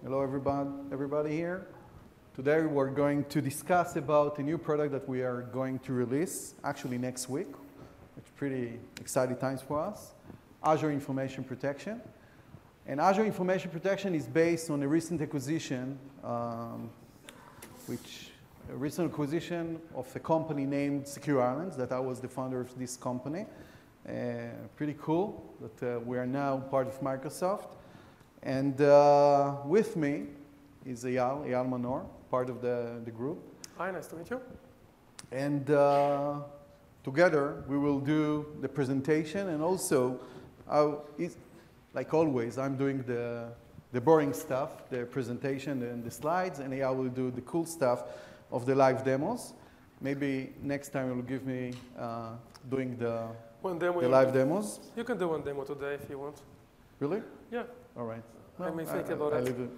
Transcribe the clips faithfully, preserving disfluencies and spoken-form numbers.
Hello, everybody, everybody here. Today we're going to discuss about a new product that we are going to release, actually next week. It's pretty exciting times for us. Azure Information Protection. And Azure Information Protection is based on a recent acquisition, um, which a recent acquisition of a company named Secure Islands, that I was the founder of this company. Uh, pretty cool that uh, we are now part of Microsoft. And uh, with me is Eyal, Eyal Manor, part of the, the group. Hi, nice to meet you. And uh, together we will do the presentation, and also, I'll, like always, I'm doing the, the boring stuff, the presentation and the slides, and Eyal will do the cool stuff of the live demos. Maybe next time you'll give me uh, doing the, one demo the live demos. You can do one demo today if you want. Really? Yeah. All right. Let me think I, about I, it. I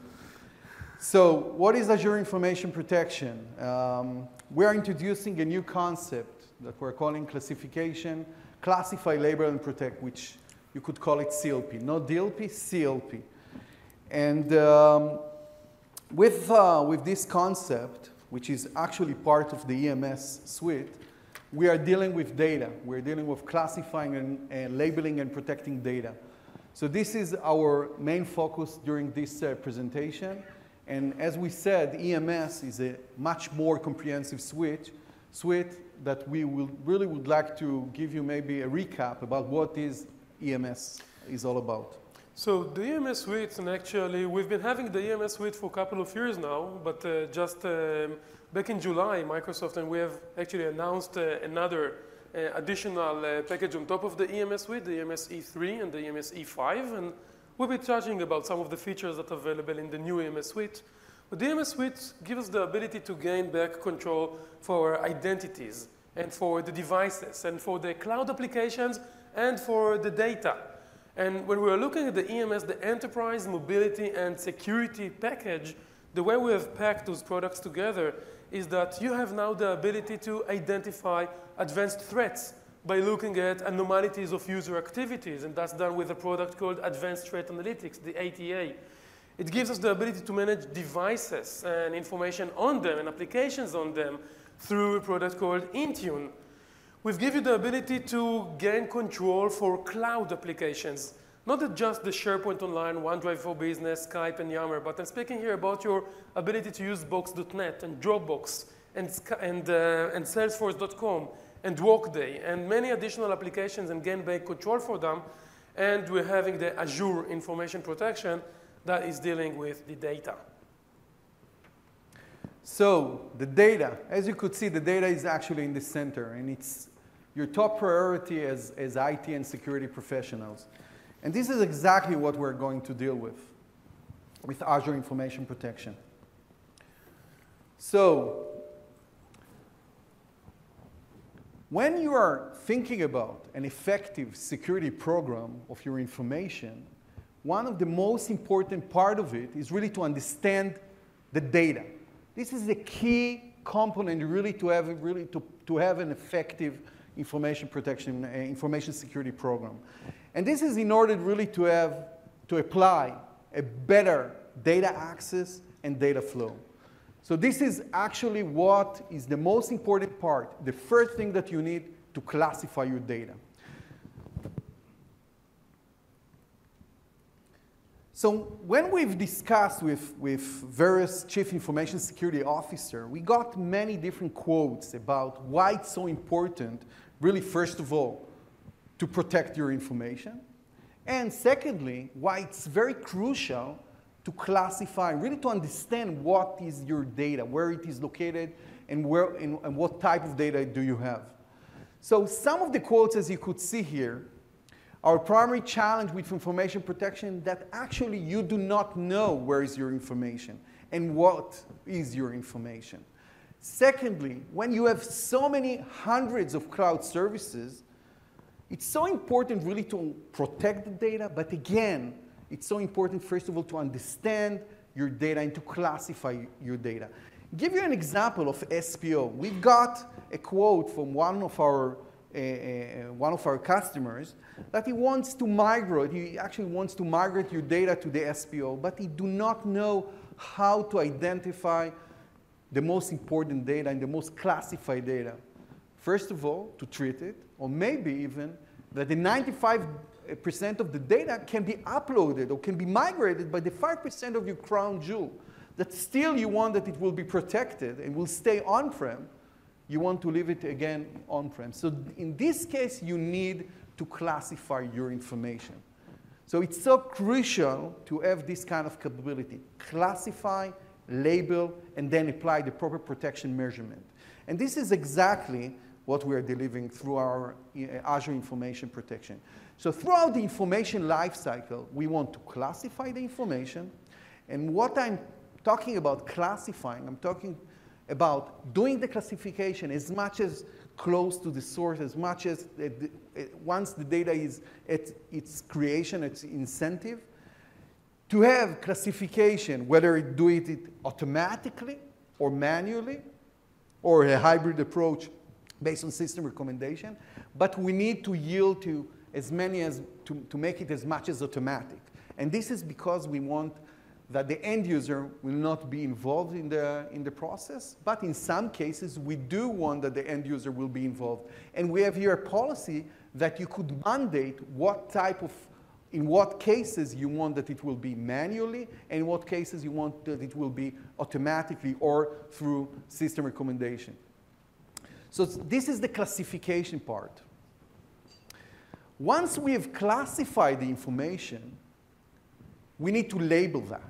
So what is Azure Information Protection? Um, we're introducing a new concept that we're calling classification, classify, label, and protect, which you could call it C L P. Not D L P, C L P. And um, with, uh, with this concept, which is actually part of the E M S suite, we are dealing with data. We're dealing with classifying and, and labeling and protecting data. So this is our main focus during this uh, presentation. And as we said, E M S is a much more comprehensive suite, suite that we will really would like to give you maybe a recap about what is E M S is all about. So the E M S suite, and actually we've been having the E M S suite for a couple of years now, but uh, just um, back in July, Microsoft and we have actually announced uh, another uh, additional uh, package on top of the E M S suite, the E M S E three and the E M S E five. And we'll be chatting about some of the features that are available in the new E M S suite. But the E M S suite gives us the ability to gain back control for our identities and for the devices and for the cloud applications and for the data. And when we are looking at the E M S, the Enterprise Mobility and Security package, the way we have packed those products together is that you have now the ability to identify advanced threats by looking at anomalies of user activities, and that's done with a product called Advanced Threat Analytics, the A T A. It gives us the ability to manage devices and information on them and applications on them through a product called Intune. We've given you the ability to gain control for cloud applications, not just the SharePoint Online, OneDrive for Business, Skype, and Yammer, but I'm speaking here about your ability to use Box dot net and Dropbox and, and, uh, and Salesforce dot com and Workday and many additional applications and gain back control for them. And we're having the Azure Information Protection that is dealing with the data. So the data, as you could see, the data is actually in the center, and it's your top priority as, as I T and security professionals. And this is exactly what we're going to deal with, with Azure Information Protection. So when you are thinking about an effective security program of your information, one of the most important part of it is really to understand the data. This is the key component really to have, really to, to have an effective information protection, uh, information security program. And this is in order really to have, to apply a better data access and data flow. So this is actually what is the most important part, the first thing that you need to classify your data. So when we've discussed with, with various chief information security officers, we got many different quotes about why it's so important, really, first of all, to protect your information. And secondly, why it's very crucial to classify, really to understand what is your data, where it is located, and, where, and, and what type of data do you have. So some of the quotes, as you could see here, our primary challenge with information protection that actually you do not know where is your information and what is your information. Secondly, when you have so many hundreds of cloud services, it's so important really to protect the data, but again, it's so important, first of all, to understand your data and to classify your data. Give you an example of S P O. We've got a quote from one of our uh, one of our customers, that he wants to migrate, he actually wants to migrate your data to the S P O, but he do not know how to identify the most important data and the most classified data. First of all, to treat it, or maybe even that the ninety-five percent of the data can be uploaded or can be migrated by the five percent of your crown jewel. That still you want that it will be protected and will stay on-prem. You want to leave it again on-prem. So in this case, you need to classify your information. So it's so crucial to have this kind of capability. Classify, label, and then apply the proper protection measurement. And this is exactly what we are delivering through our Azure Information Protection. So throughout the information lifecycle, we want to classify the information. And what I'm talking about classifying, I'm talking about doing the classification as much as close to the source, as much as it, it, once the data is at its creation, its incentive, to have classification, whether it do it, it automatically or manually, or a hybrid approach based on system recommendation, but we need to yield to as many as, to, to make it as much as automatic. And this is because we want that the end user will not be involved in the, in the process, but in some cases, we do want that the end user will be involved. And we have here a policy that you could mandate what type of, in what cases you want that it will be manually, and in what cases you want that it will be automatically or through system recommendation. So this is the classification part. Once we have classified the information, we need to label that.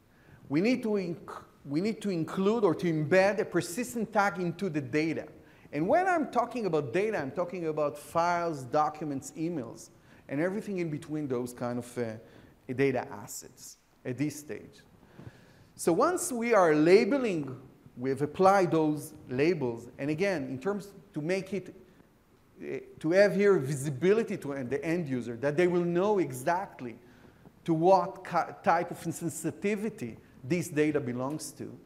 We need to, inc we need to include or to embed a persistent tag into the data. And when I'm talking about data, I'm talking about files, documents, emails, and everything in between those kind of uh, data assets at this stage. So once we are labeling, we've applied those labels, and again, in terms to make it, uh, to have here visibility to the end user, that they will know exactly to what type of sensitivity this data belongs to.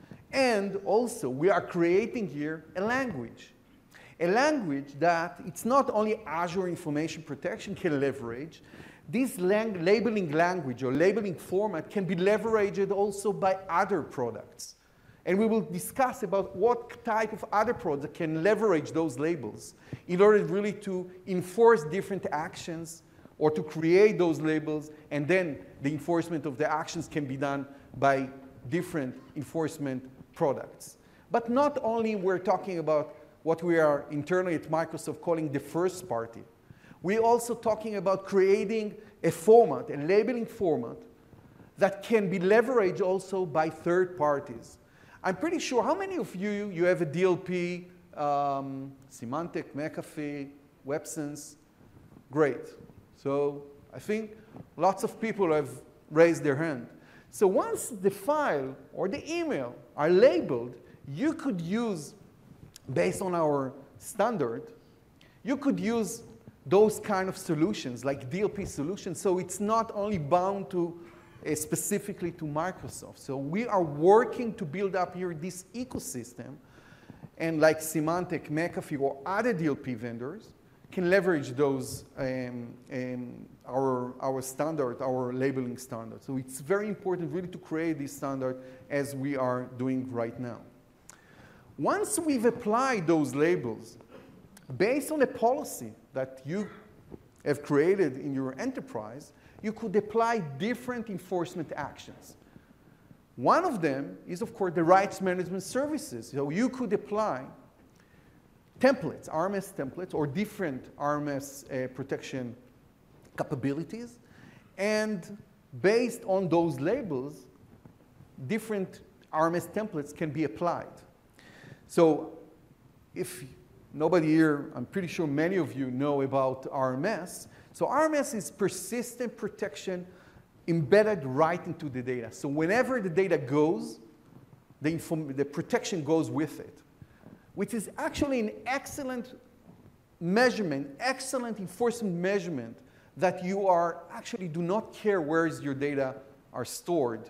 And also, we are creating here a language. A language that it's not only Azure Information Protection can leverage. This lang labeling language or labeling format can be leveraged also by other products. And we will discuss about what type of other products can leverage those labels in order really to enforce different actions or to create those labels, and then the enforcement of the actions can be done by different enforcement products. But not only we're talking about what we are internally at Microsoft calling the first party. We're also talking about creating a format, a labeling format, that can be leveraged also by third parties. I'm pretty sure, how many of you, you have a D L P, um, Symantec, McAfee, WebSense? Great. So I think lots of people have raised their hand. So once the file or the email are labeled, you could use, based on our standard, you could use those kind of solutions, like D L P solutions, so it's not only bound to uh, specifically to Microsoft. So we are working to build up here this ecosystem, and like Symantec, McAfee, or other D L P vendors can leverage those, um, um, our, our standard, our labeling standard. So it's very important really to create this standard as we are doing right now. Once we've applied those labels, based on a policy that you have created in your enterprise, you could apply different enforcement actions. One of them is, of course, the rights management services. So you could apply templates, R M S templates, or different R M S uh, protection capabilities. And based on those labels, different R M S templates can be applied. So if nobody here, I'm pretty sure many of you know about R M S. So R M S is persistent protection embedded right into the data. So whenever the data goes, the, inform the protection goes with it, which is actually an excellent measurement, excellent enforcement measurement that you are actually do not care where is your data are stored.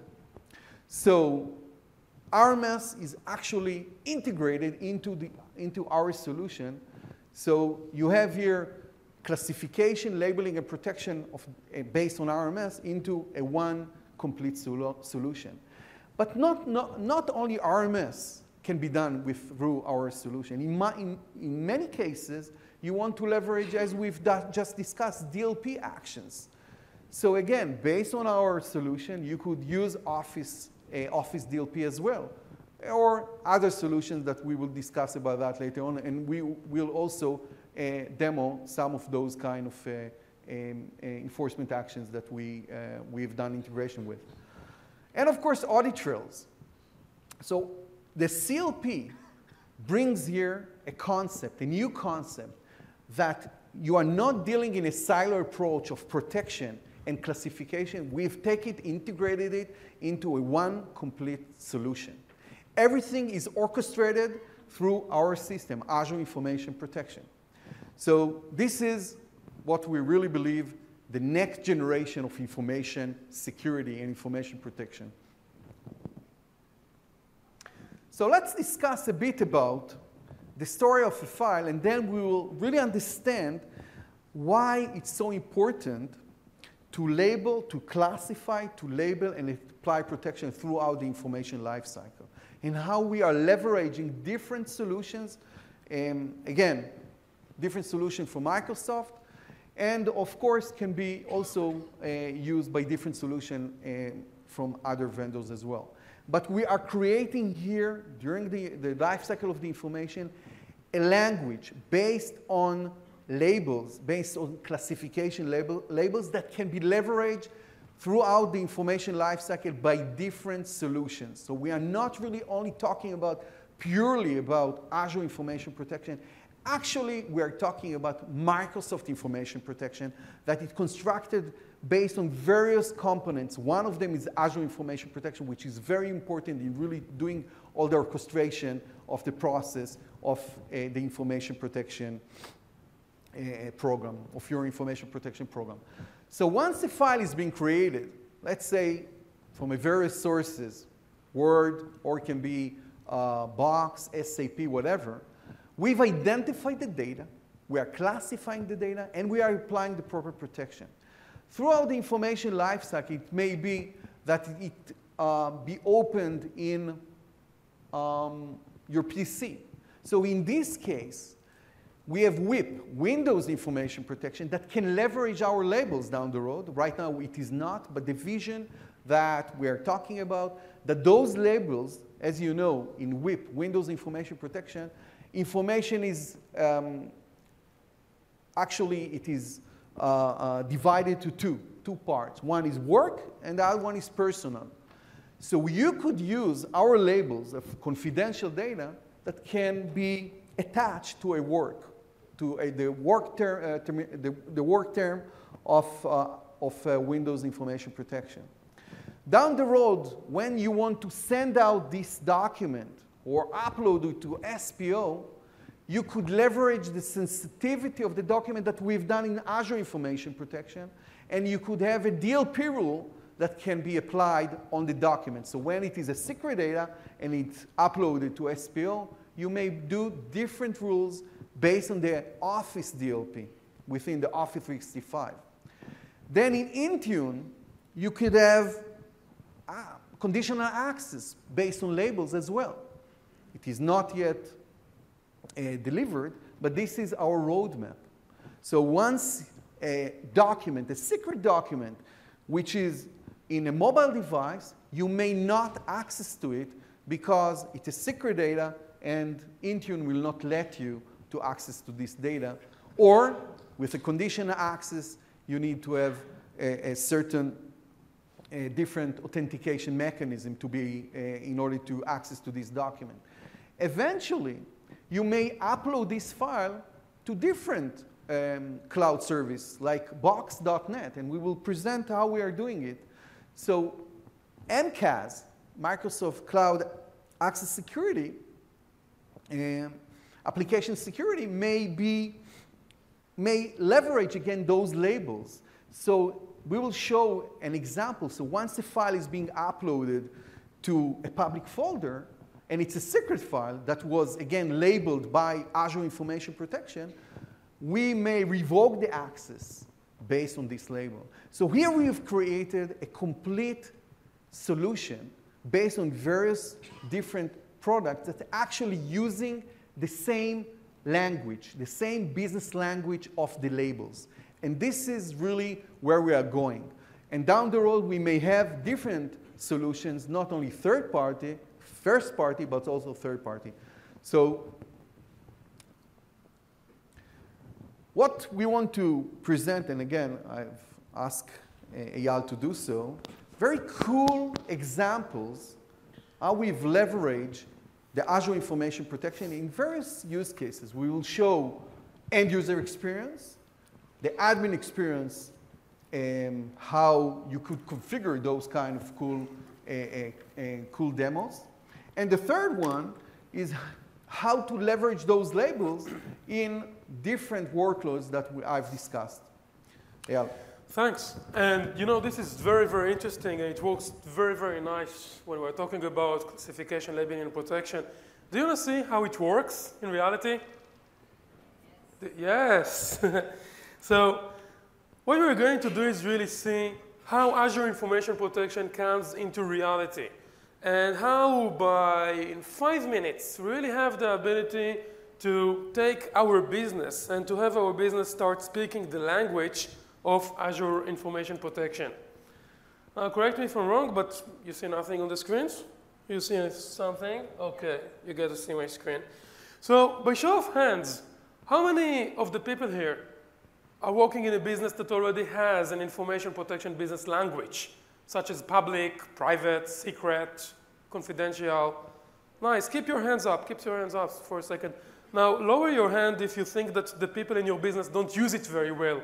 So R M S is actually integrated into, the, into our solution So you have here classification, labeling, and protection of, uh, based on R M S into a one complete solu solution. But not, not, not only R M S can be done with, through our solution. In, my, in, in many cases, you want to leverage, as we've just discussed, D L P actions. So again, based on our solution, you could use Office, uh, Office D L P as well, or other solutions that we will discuss about that later on, and we will also uh, demo some of those kind of uh, um, uh, enforcement actions that we, uh, we've done integration with. And of course, audit trails. So the C L P brings here a concept, a new concept, that you are not dealing in a silo approach of protection and classification. We've taken it, integrated it into a one complete solution. Everything is orchestrated through our system, Azure Information Protection. So this is what we really believe the next generation of information security and information protection. So let's discuss a bit about the story of a file, and then we will really understand why it's so important to label, to classify, to label, and apply protection throughout the information lifecycle, and how we are leveraging different solutions, um, again, different solutions from Microsoft, and of course can be also uh, used by different solutions uh, from other vendors as well. But we are creating here, during the, the life cycle of the information, a language based on labels, based on classification label, labels that can be leveraged throughout the information lifecycle by different solutions. So we are not really only talking about purely about Azure Information Protection. Actually, we are talking about Microsoft Information Protection that is constructed based on various components. One of them is Azure Information Protection, which is very important in really doing all the orchestration of the process of uh, the information protection uh, program, of your information protection program. So once a file is being created, let's say from a various sources, Word, or it can be uh, Box, S A P, whatever, we've identified the data, we are classifying the data, and we are applying the proper protection. Throughout the information lifecycle, it may be that it uh, be opened in um, your P C. So in this case, we have W I P, Windows Information Protection, that can leverage our labels down the road. Right now, it is not, but the vision that we are talking about, that those labels, as you know, in W I P, Windows Information Protection, information is, um, actually, it is uh, uh, divided to two, two parts. One is work, and the other one is personal. So you could use our labels of confidential data that can be attached to a work, to a, the, work ter uh, term, the, the work term of, uh, of uh, Windows Information Protection. Down the road, when you want to send out this document or upload it to S P O, you could leverage the sensitivity of the document that we've done in Azure Information Protection, and you could have a D L P rule that can be applied on the document. So when it is a secret data and it's uploaded to S P O, you may do different rules based on the Office D L P within the Office three sixty-five. Then in Intune, you could have ah, conditional access based on labels as well. It is not yet uh, delivered, but this is our roadmap. So once a document, a secret document, which is in a mobile device, you may not access to it because it is secret data and Intune will not let you to access to this data. Or with a conditional access, you need to have a, a certain a different authentication mechanism to be uh, in order to access to this document. Eventually, you may upload this file to different um, cloud service like box dot net, and we will present how we are doing it. So M C A S, Microsoft Cloud Access Security, um, application security may be, may leverage again those labels. So we will show an example. So once the file is being uploaded to a public folder, and it's a secret file that was, again, labeled by Azure Information Protection, we may revoke the access based on this label. So here we've created a complete solution based on various different products that are actually using the same language, the same business language of the labels. And this is really where we are going. And down the road, we may have different solutions, not only third-party, first-party, but also third-party. So what we want to present, and again, I've asked Eyal to do so, very cool examples how we've leveraged the Azure Information Protection in various use cases. We will show end-user experience, the admin experience, and how you could configure those kind of cool, uh, uh, uh, cool demos. And the third one is how to leverage those labels in different workloads that we, I've discussed. Yeah. Thanks. And you know, this is very, very interesting, and it works very, very nice when we're talking about classification, labeling, and protection. Do you want to see how it works in reality? Yes. So what we're going to do is really see how Azure Information Protection comes into reality, and how by in five minutes we really have the ability to take our business and to have our business start speaking the language of Azure Information Protection. Now, correct me if I'm wrong, but you see nothing on the screens? You see something? Okay, you get to see my screen. So, by show of hands, how many of the people here are working in a business that already has an information protection business language, such as public, private, secret, confidential? Nice. Keep your hands up. Keep your hands up for a second. Now, lower your hand if you think that the people in your business don't use it very well.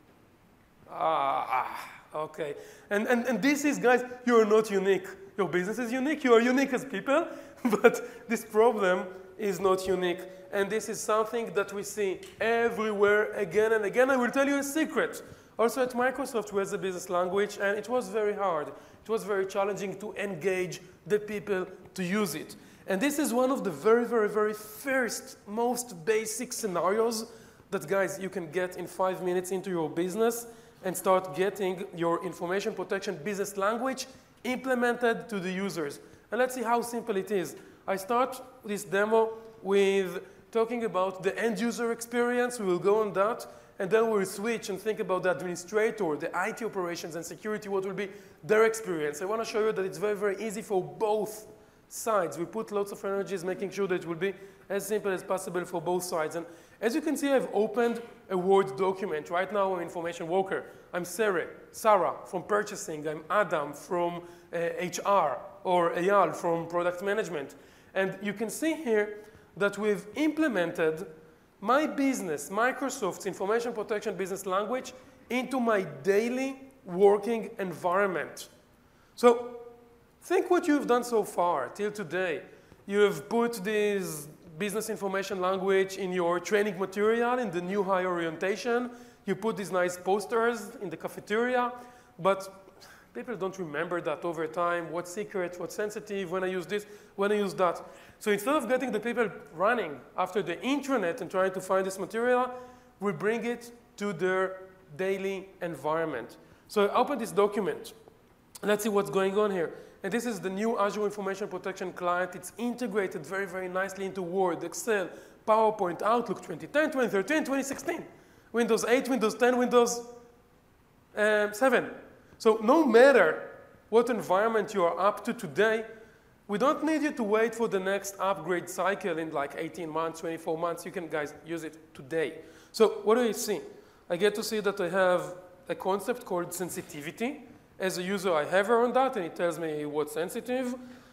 Ah, okay. And, and, and this is, guys, you are not unique. Your business is unique. You are unique as people, but this problem is not unique. And this is something that we see everywhere again and again. I will tell you a secret. Also at Microsoft, we have a business language, and it was very hard. It was very challenging to engage the people to use it. And this is one of the very, very, very first, most basic scenarios that, guys, you can get in five minutes into your business and start getting your information protection business language implemented to the users. And let's see how simple it is. I start this demo with talking about the end user experience. We will go on that, and then we'll switch and think about the administrator, the I T operations and security, what will be their experience. I want to show you that it's very, very easy for both sides. We put lots of energies making sure that it will be as simple as possible for both sides. And as you can see, I've opened a Word document. Right now, I'm an information worker. I'm Sarah, Sarah from purchasing. I'm Adam from uh, H R, or Eyal from product management. And you can see here that we've implemented my business, Microsoft's information protection business language, into my daily working environment. So think what you've done so far till today. You have put this business information language in your training material, in the new hire orientation. You put these nice posters in the cafeteria, but people don't remember that over time. What's secret, what's sensitive, when I use this, when I use that. So instead of getting the people running after the intranet and trying to find this material, we bring it to their daily environment. So I open this document. Let's see what's going on here. And this is the new Azure Information Protection client. It's integrated very, very nicely into Word, Excel, PowerPoint, Outlook twenty ten, twenty thirteen, twenty sixteen. Windows eight, Windows ten, Windows um, seven. So no matter what environment you are up to today, we don't need you to wait for the next upgrade cycle in like eighteen months, twenty-four months. You can, guys, use it today. So what do you see? I get to see that I have a concept called sensitivity. As a user, I hover on that, and it tells me what's sensitive.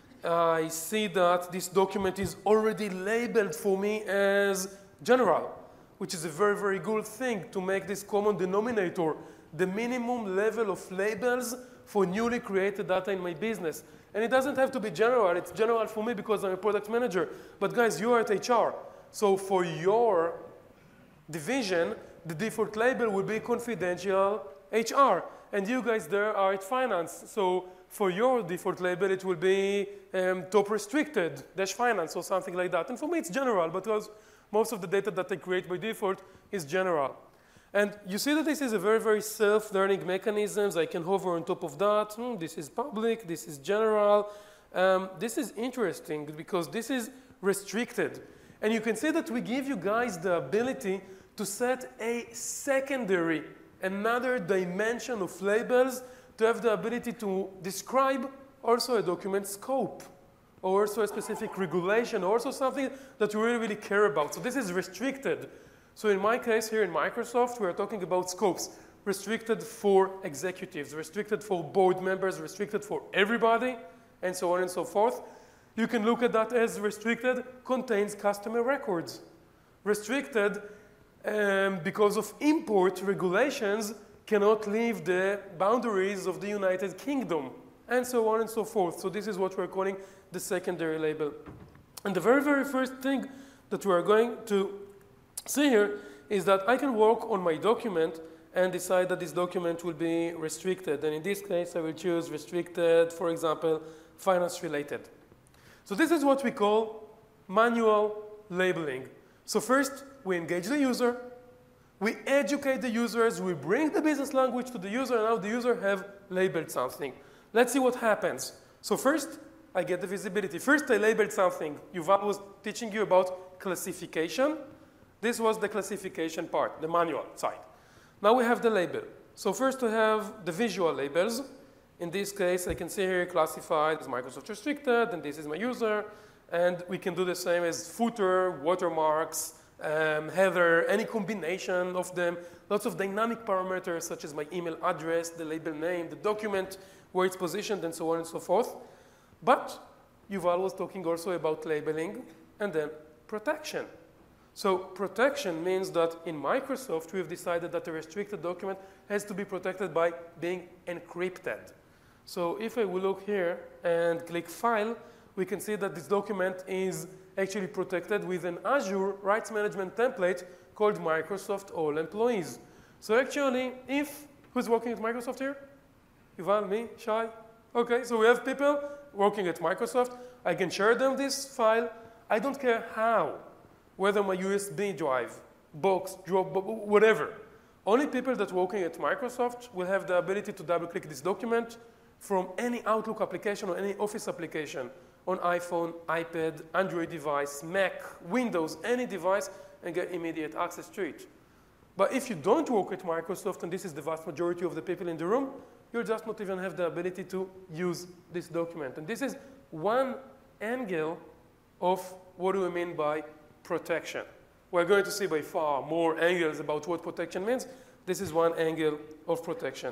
I see that this document is already labeled for me as general, which is a very, very good thing to make this common denominator, the minimum level of labels for newly created data in my business. And it doesn't have to be general. It's general for me because I'm a product manager. But guys, you are at H R. So for your division, the default label will be confidential H R. And you guys there are at finance. So for your default label, it will be um, top restricted, dash finance, or something like that. And for me, it's general, because most of the data that I create by default is general. And you see that this is a very, very self-learning mechanisms. I can hover on top of that. Hmm, this is public, this is general. Um, this is interesting because this is restricted. And you can see that we give you guys the ability to set a secondary, another dimension of labels, to have the ability to describe also a document scope, or also a specific regulation, or also something that you really, really care about. So this is restricted. So in my case here in Microsoft, we are talking about scopes. Restricted for executives, restricted for board members, restricted for everybody, and so on and so forth. You can look at that as restricted contains customer records. Restricted um, because of import regulations cannot leave the boundaries of the United Kingdom, and so on and so forth. So this is what we're calling the secondary label. And the very, very first thing that we are going to see here is that I can work on my document and decide that this document will be restricted. And in this case, I will choose restricted, for example, finance related. So this is what we call manual labeling. So first, we engage the user. We educate the users. We bring the business language to the user. And now the user have labeled something. Let's see what happens. So first, I get the visibility. First, I labeled something. Yuval was teaching you about classification. This was the classification part, the manual side. Now we have the label. So first we have the visual labels. In this case, I can see here classified as Microsoft restricted, and this is my user. And we can do the same as footer, watermarks, um, header, any combination of them. Lots of dynamic parameters such as my email address, the label name, the document, where it's positioned, and so on and so forth. But Yuval was talking also about labeling and then protection. So protection means that in Microsoft, we've decided that a restricted document has to be protected by being encrypted. So if I will look here and click File, we can see that this document is actually protected with an Azure rights management template called Microsoft All Employees. So actually, if, who's working at Microsoft here? Yuval, me, Shai? Okay, so we have people working at Microsoft. I can share them this file. I don't care how. Whether my U S B drive, box, drop, whatever. Only people that are working at Microsoft will have the ability to double-click this document from any Outlook application or any Office application on iPhone, iPad, Android device, Mac, Windows, any device, and get immediate access to it. But if you don't work at Microsoft, and this is the vast majority of the people in the room, you'll just not even have the ability to use this document. And this is one angle of what do we mean by protection. We're going to see by far more angles about what protection means. This is one angle of protection.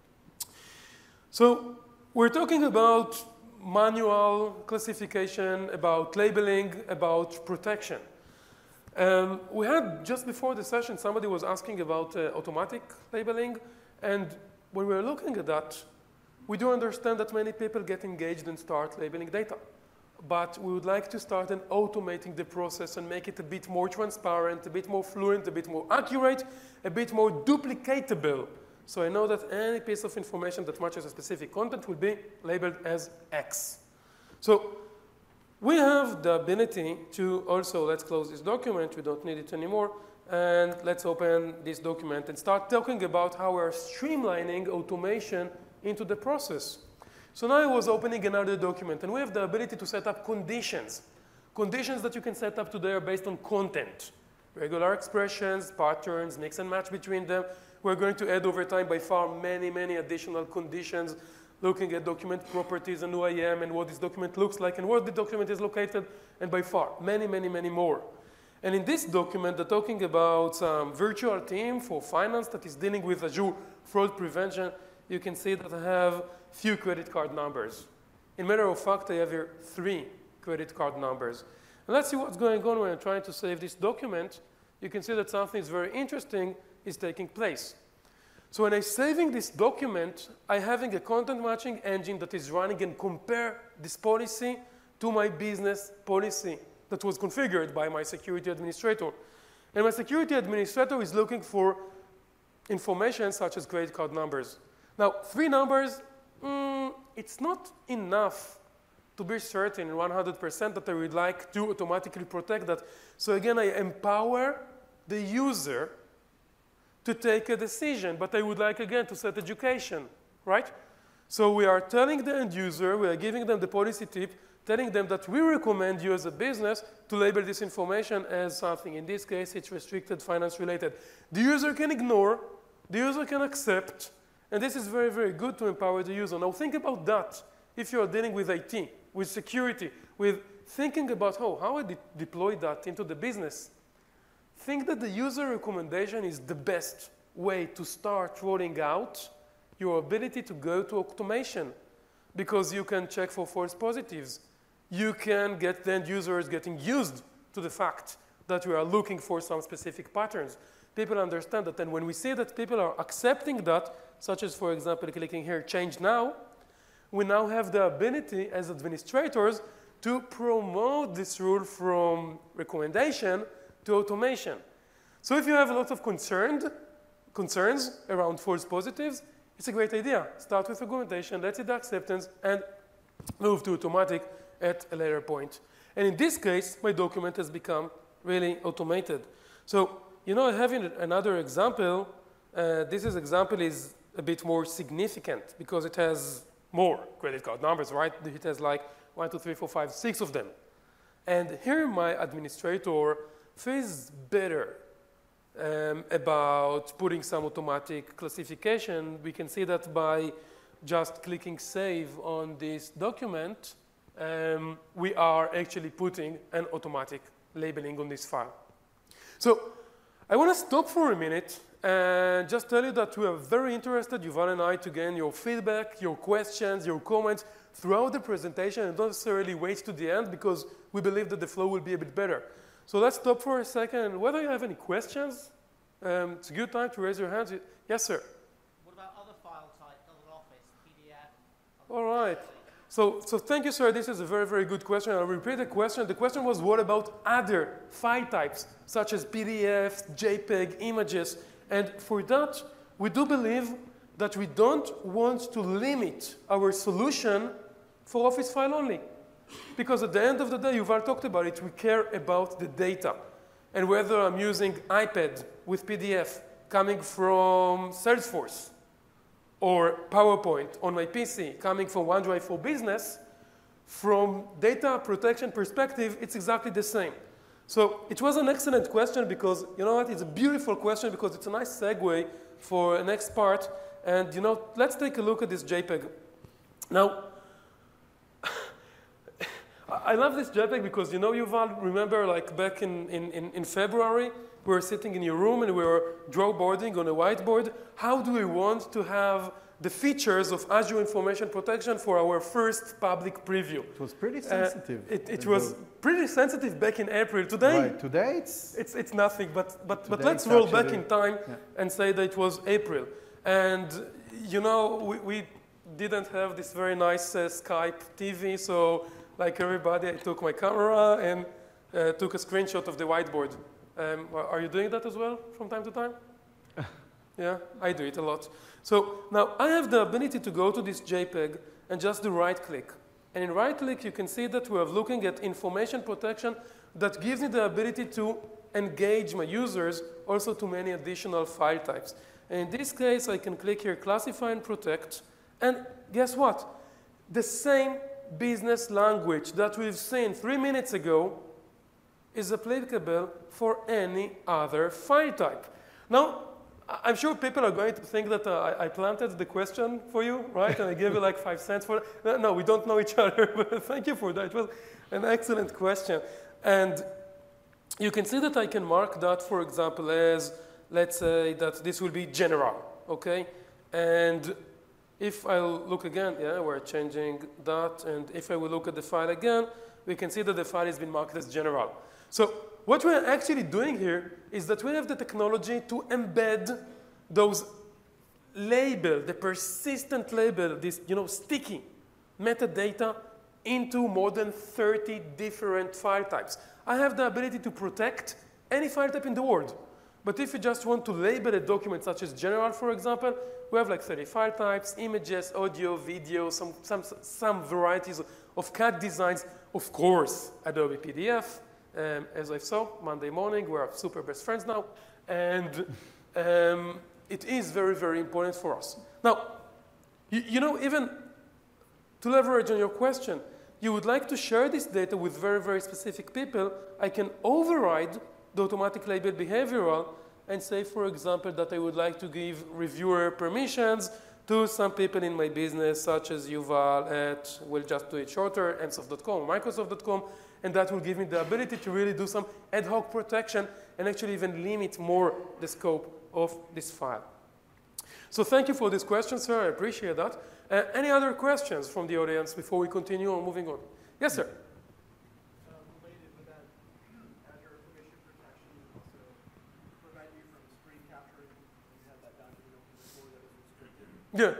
So we're talking about manual classification, about labeling, about protection. Um, we had, just before the session, somebody was asking about uh, automatic labeling. And when we're looking at that, we do understand that many people get engaged and start labeling data. But we would like to start in automating the process and make it a bit more transparent, a bit more fluent, a bit more accurate, a bit more duplicatable. So I know that any piece of information that matches a specific content will be labeled as X. So we have the ability to also, let's close this document, we don't need it anymore, and let's open this document and start talking about how we're streamlining automation into the process. So now I was opening another document, and we have the ability to set up conditions. Conditions that you can set up today are based on content. Regular expressions, patterns, mix and match between them. We're going to add over time by far many, many additional conditions, looking at document properties and who I am and what this document looks like and where the document is located, and by far many, many, many more. And in this document, they're talking about some virtual team for finance that is dealing with Azure fraud prevention. You can see that I have few credit card numbers. In matter of fact, I have here three credit card numbers. And let's see what's going on when I'm trying to save this document. You can see that something is very interesting is taking place. So when I'm saving this document, I'm having a content matching engine that is running and compare this policy to my business policy that was configured by my security administrator. And my security administrator is looking for information such as credit card numbers. Now, three numbers, mm, it's not enough to be certain one hundred percent that I would like to automatically protect that. So again, I empower the user to take a decision, but I would like, again, to set education, right? So we are telling the end user, we are giving them the policy tip, telling them that we recommend you as a business to label this information as something. In this case, it's restricted finance related. The user can ignore, the user can accept, and this is very, very good to empower the user. Now think about that if you are dealing with I T, with security, with thinking about, oh, how I de deploy that into the business. Think that the user recommendation is the best way to start rolling out your ability to go to automation, because you can check for false positives. You can get the end users getting used to the fact that we are looking for some specific patterns. People understand that, and when we see that people are accepting that, such as, for example, clicking here, change now, we now have the ability as administrators to promote this rule from recommendation to automation. So if you have a lot of concerned, concerns around false positives, it's a great idea. Start with recommendation, let's see the acceptance, and move to automatic at a later point. And in this case, my document has become really automated. So, you know, having another example, uh, this is example is a bit more significant because it has more credit card numbers, right? It has like one, two, three, four, five, six of them. And here my administrator feels better um, about putting some automatic classification. We can see that by just clicking save on this document, um, we are actually putting an automatic labeling on this file. So I want to stop for a minute and just tell you that we are very interested, Yuval and I, to gain your feedback, your questions, your comments throughout the presentation, and don't necessarily wait to the end because we believe that the flow will be a bit better. So let's stop for a second. Whether you have any questions, um, it's a good time to raise your hands. Yes, sir. What about other file types, other Office, P D F? All right. So, so thank you, sir. This is a very, very good question. I'll repeat the question. The question was, what about other file types, such as P D Fs, JPEG, images? And for that, we do believe that we don't want to limit our solution for Office file only. Because at the end of the day, Yuval talked about it, we care about the data. And whether I'm using iPad with P D F coming from Salesforce, or PowerPoint on my P C coming from OneDrive for Business, from data protection perspective, it's exactly the same. So it was an excellent question because, you know what, it's a beautiful question because it's a nice segue for the next part. And, you know, let's take a look at this JPEG. Now, I love this JPEG because, you know, Yuval, remember like back in, in, in February, we were sitting in your room and we were drawboarding on a whiteboard. How do we want to have the features of Azure Information Protection for our first public preview? It was pretty sensitive. Uh, it it was pretty sensitive back in April. Today, right. Today it's, it's, it's nothing, but, but, but let's it's roll actually, back in time yeah. and say that it was April. And, you know, we, we didn't have this very nice uh, Skype T V, so like everybody, I took my camera and uh, took a screenshot of the whiteboard. Um, are you doing that as well from time to time? Yeah, I do it a lot. So now I have the ability to go to this JPEG and just do right click. And in right click, you can see that we are looking at information protection that gives me the ability to engage my users also to many additional file types. And in this case, I can click here, classify and protect. And guess what? The same business language that we've seen three minutes ago is applicable for any other file type. Now, I'm sure people are going to think that uh, I, I planted the question for you, right? And I gave you like five cents for it. No, we don't know each other, but thank you for that. It was an excellent question. And you can see that I can mark that, for example, as, let's say that this will be general, okay? And if I look again, yeah, we're changing that. And if I will look at the file again, we can see that the file has been marked as general. So what we're actually doing here is that we have the technology to embed those label, the persistent label, this, you know, sticky metadata into more than thirty different file types. I have the ability to protect any file type in the world. But if you just want to label a document such as general, for example, we have like thirty file types, images, audio, video, some, some, some varieties of C A D designs. Of course, Adobe P D F, um, as I saw Monday morning, we're super best friends now. And um, it is very, very important for us. Now, you, you know, even to leverage on your question, you would like to share this data with very, very specific people. I can override the automatic label behavioral and say, for example, that I would like to give reviewer permissions to some people in my business, such as Yuval at, we'll just do it shorter, Ensoft dot com, Microsoft dot com, and that will give me the ability to really do some ad hoc protection and actually even limit more the scope of this file. So thank you for this question, sir. I appreciate that. Uh, any other questions from the audience before we continue on moving on? Yes, sir. Yeah.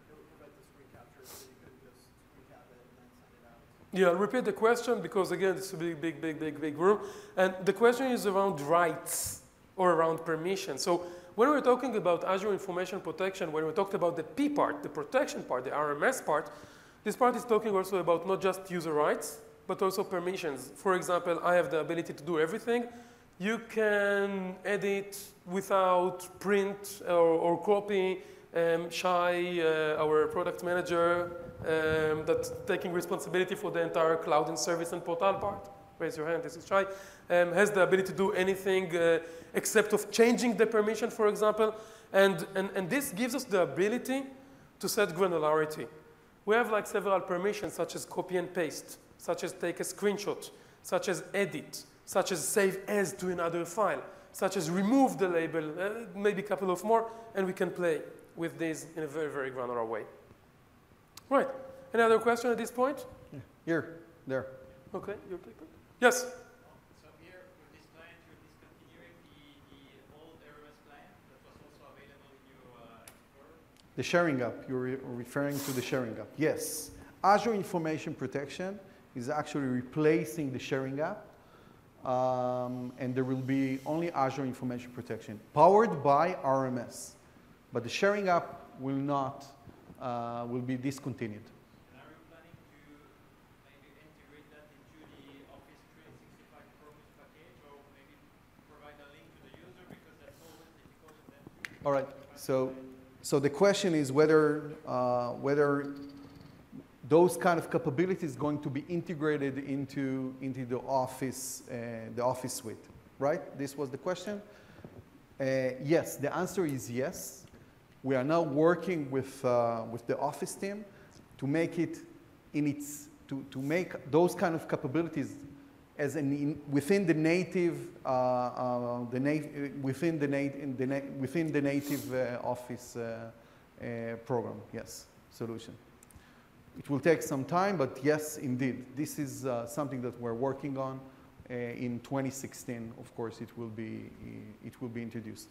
Yeah, I'll repeat the question because, again, it's a big, big, big, big, big room. And the question is around rights or around permission. So when we're talking about Azure Information Protection, when we talked about the P part, the protection part, the R M S part, this part is talking also about not just user rights, but also permissions. For example, I have the ability to do everything. You can edit without print or, or copy. Um, Shai, uh, our product manager, um, that's taking responsibility for the entire cloud and service and portal part. Raise your hand, this is Shai. Um, has the ability to do anything uh, except of changing the permission, for example. And, and, and this gives us the ability to set granularity. We have like several permissions, such as copy and paste, such as take a screenshot, such as edit, such as save as to another file, such as remove the label, uh, maybe a couple of more, and we can play with these in a very, very granular way. Right. Any other question at this point? Yeah. Here, there. Okay, your paper. Yes? So here, with this client, you're discontinuing the, the old R M S client that was also available in your uh, Explorer? The sharing app, you're re referring to the sharing app. Yes. Azure Information Protection is actually replacing the sharing app. Um, and there will be only Azure Information Protection, powered by R M S. But the sharing app will not, uh, will be discontinued. And are you planning to maybe integrate that into the Office three sixty-five Promise package, or maybe provide a link to the user, because that's always difficult for them to... All right, so, so the question is whether, uh, whether those kind of capabilities going to be integrated into, into the Office, uh, the Office suite, right? This was the question? Uh, yes, the answer is yes. We are now working with, uh, with the Office team to make it in its, to, to make those kind of capabilities as an in, within the native, uh, uh, the nat within the, nat the na within the native uh, Office uh, uh, program, yes, solution. It will take some time, but yes, indeed, this is uh, something that we're working on. Uh, in twenty sixteen, of course, it will be, it will be introduced.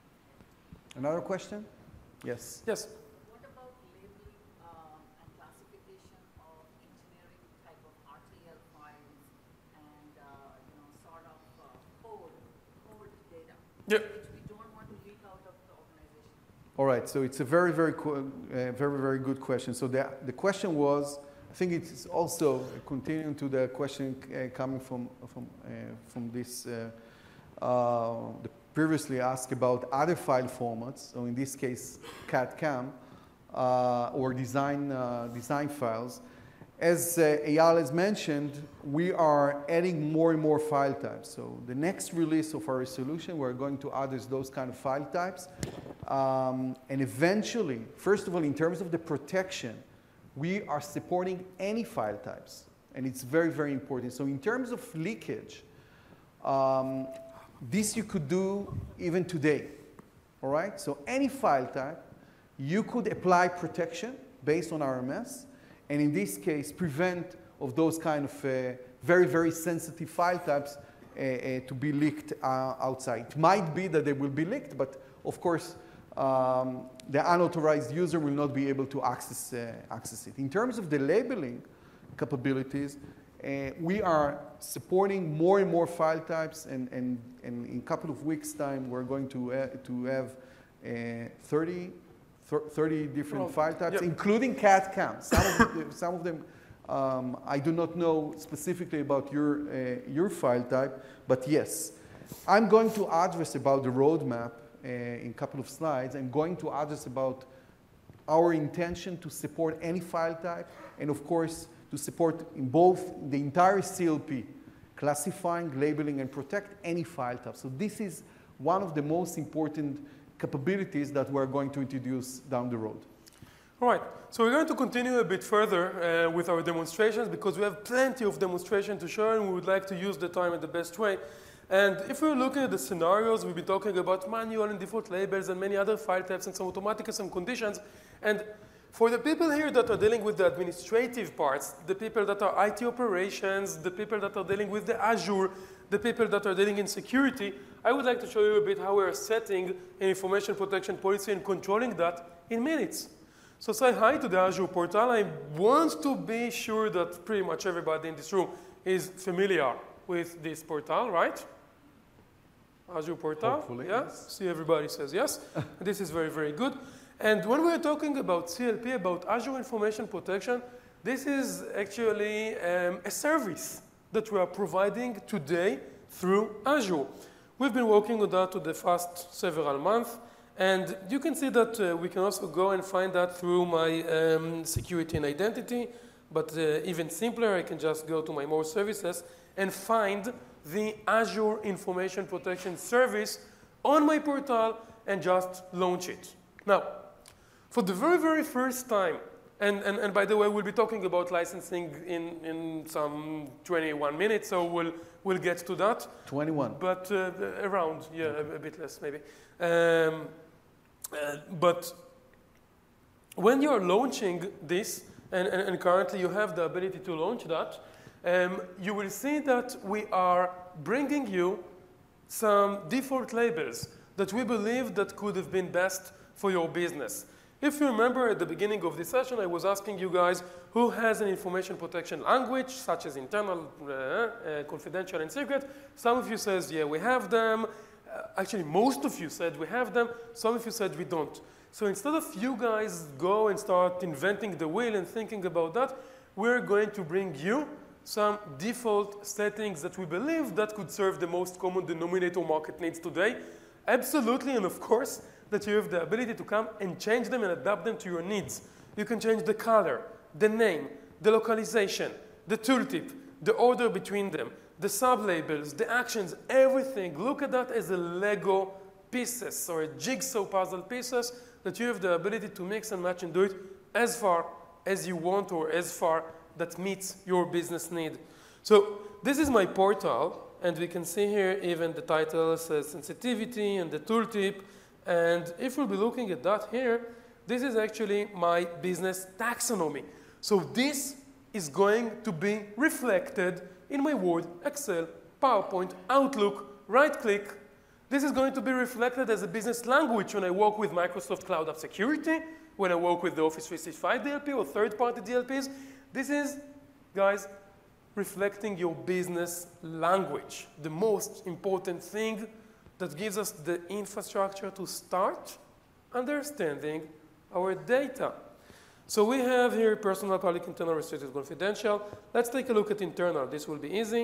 Another question? Yes. Yes. What about labeling um, and classification of engineering type of R T L files and uh, you know sort of uh, code, code data, Yeah. which we don't want to leak out of the organization? All right. So it's a very, very, uh, very, very good question. So the the question was, I think it's also continuing to the question uh, coming from from uh, from this uh, uh, the previously asked about other file formats. So in this case, C A D C A M uh, or design uh, design files. As uh, Eyal has mentioned, we are adding more and more file types. So the next release of our solution, we're going to add those kind of file types, um, and eventually, first of all, in terms of the protection, we are supporting any file types, and it's very, very important. So in terms of leakage, um, this you could do even today, all right? So any file type, you could apply protection based on R M S, and in this case, prevent of those kind of uh, very, very sensitive file types uh, uh, to be leaked uh, outside. It might be that they will be leaked, but of course, Um, the unauthorized user will not be able to access, uh, access it. In terms of the labeling capabilities, Uh, we are supporting more and more file types, and, and, and in a couple of weeks' time, we're going to, uh, to have uh, thirty, thirty different Oh, file types, yep. including C A D C A M. Some of, the, some of them, um, I do not know specifically about your, uh, your file type, but yes. I'm going to address about the roadmap uh, in a couple of slides. I'm going to address about our intention to support any file type, and of course, to support in both the entire C L P, classifying, labeling, and protect any file type. So this is one of the most important capabilities that we're going to introduce down the road. All right, so we're going to continue a bit further uh, with our demonstrations because we have plenty of demonstration to show and we would like to use the time in the best way. And if we're looking at the scenarios, we've been talking about manual and default labels and many other file types and some automatic and some conditions. And for the people here that are dealing with the administrative parts, the people that are I T operations, the people that are dealing with the Azure, the people that are dealing in security, I would like to show you a bit how we're setting an information protection policy and controlling that in minutes. So say hi to the Azure portal. I want to be sure that pretty much everybody in this room is familiar with this portal, right? Azure portal, Hopefully, yeah? yes. See, everybody says yes. This is very, very good. And when we're talking about C L P, about Azure Information Protection, this is actually um, a service that we are providing today through Azure. We've been working on that for the past several months, and you can see that uh, we can also go and find that through my um, security and identity, but uh, even simpler, I can just go to my more services and find the Azure Information Protection Service on my portal and just launch it. Now, for the very, very first time, and, and, and by the way, we'll be talking about licensing in, in some twenty-one minutes, so we'll, we'll get to that. twenty-one. But uh, around, yeah, a, a bit less maybe. Um, uh, but when you're launching this, and, and, and currently you have the ability to launch that, um, you will see that we are bringing you some default labels that we believe that could have been best for your business. If you remember at the beginning of this session, I was asking you guys who has an information protection language, such as internal, uh, uh, confidential, and secret. Some of you says, yeah, we have them. Uh, actually, most of you said we have them. Some of you said we don't. So instead of you guys go and start inventing the wheel and thinking about that, we're going to bring you some default settings that we believe that could serve the most common denominator market needs today. Absolutely, and of course, that you have the ability to come and change them and adapt them to your needs. You can change the color, the name, the localization, the tooltip, the order between them, the sublabels, the actions, everything. Look at that as a Lego pieces or a jigsaw puzzle pieces that you have the ability to mix and match and do it as far as you want or as far that meets your business need. So this is my portal, and we can see here even the title says sensitivity and the tooltip. And if we'll be looking at that here, this is actually my business taxonomy. So this is going to be reflected in my Word, Excel, PowerPoint, Outlook, right-click. This is going to be reflected as a business language when I work with Microsoft Cloud App Security, when I work with the Office three sixty-five D L P or third-party D L Ps. This is, guys, reflecting your business language, the most important thing that gives us the infrastructure to start understanding our data. So we have here personal, public, internal, restricted, confidential. Let's take a look at internal. This will be easy.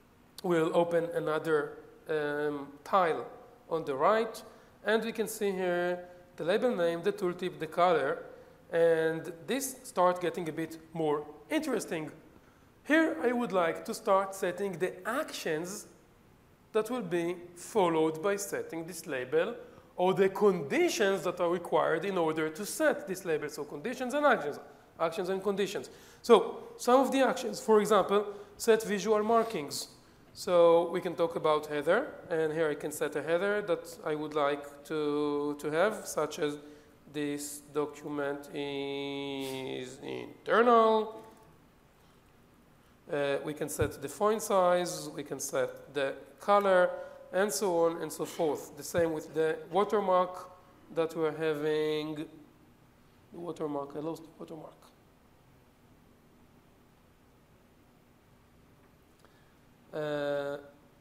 We'll open another um, tile on the right, and we can see here the label name, the tooltip, the color, and this starts getting a bit more interesting. Here I would like to start setting the actions that will be followed by setting this label, or the conditions that are required in order to set this label. So conditions and actions, actions and conditions. So some of the actions, for example, set visual markings. So we can talk about header, and here I can set a header that I would like to, to have, such as this document is internal. Uh, we can set the font size, we can set the color, and so on and so forth. The same with the watermark that we're having. The watermark, I lost the watermark. Uh,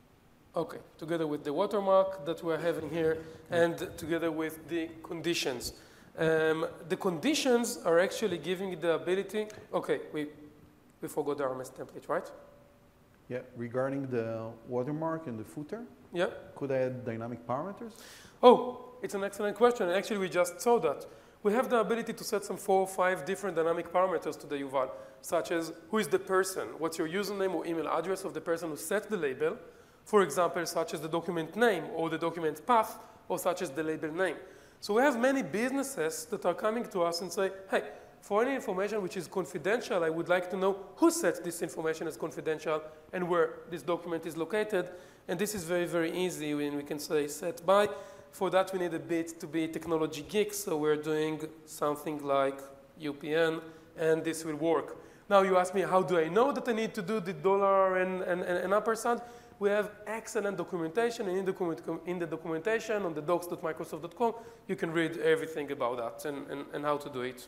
okay, together with the watermark that we're having here, and together with the conditions. Um, the conditions are actually giving the ability, okay, we, we forgot the R M S template, right? Yeah, regarding the watermark and the footer, Yeah. could I add dynamic parameters? Oh, it's an excellent question. Actually, we just saw that. We have the ability to set some four or five different dynamic parameters to the Yuval, such as who is the person, what's your username or email address of the person who set the label, for example, such as the document name or the document path, or such as the label name. So we have many businesses that are coming to us and say, hey, for any information which is confidential, I would like to know who set this information as confidential and where this document is located. And this is very, very easy when we can say set by. For that, we need a bit to be technology geeks, so we're doing something like U P N, and this will work. Now you ask me, how do I know that I need to do the dollar and, and, and, and ampersand? We have excellent documentation, and in the, in the documentation on the docs dot microsoft dot com, you can read everything about that and, and, and how to do it.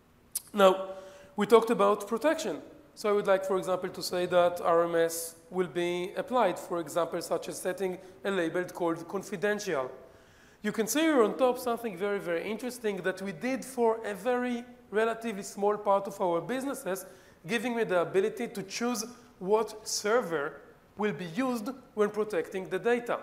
Now, we talked about protection. So I would like, for example, to say that R M S will be applied, for example, such as setting a label called confidential. You can see here on top something very, very interesting that we did for a very relatively small part of our businesses, giving me the ability to choose what server will be used when protecting the data.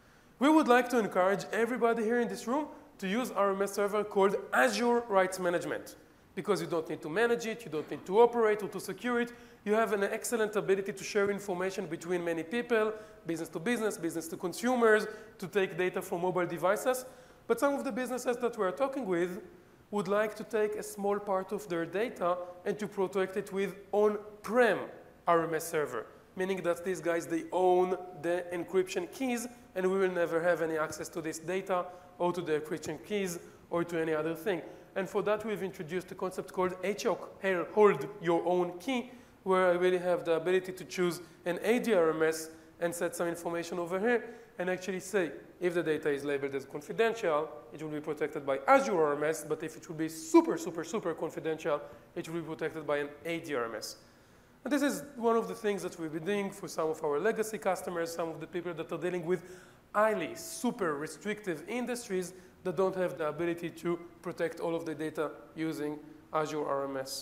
We would like to encourage everybody here in this room to use R M S server called Azure Rights Management, because you don't need to manage it, you don't need to operate or to secure it. You have an excellent ability to share information between many people, business to business, business to consumers, to take data from mobile devices. But some of the businesses that we're talking with would like to take a small part of their data and to protect it with on-prem R M S server, meaning that these guys, they own the encryption keys, and we will never have any access to this data or to the encryption keys or to any other thing. And for that, we've introduced a concept called H O C, hold your own key, where I really have the ability to choose an A D R M S and set some information over here and actually say, if the data is labeled as confidential, it will be protected by Azure R M S, but if it will be super, super, super confidential, it will be protected by an A D R M S. And this is one of the things that we've been doing for some of our legacy customers, some of the people that are dealing with highly super restrictive industries that don't have the ability to protect all of the data using Azure R M S.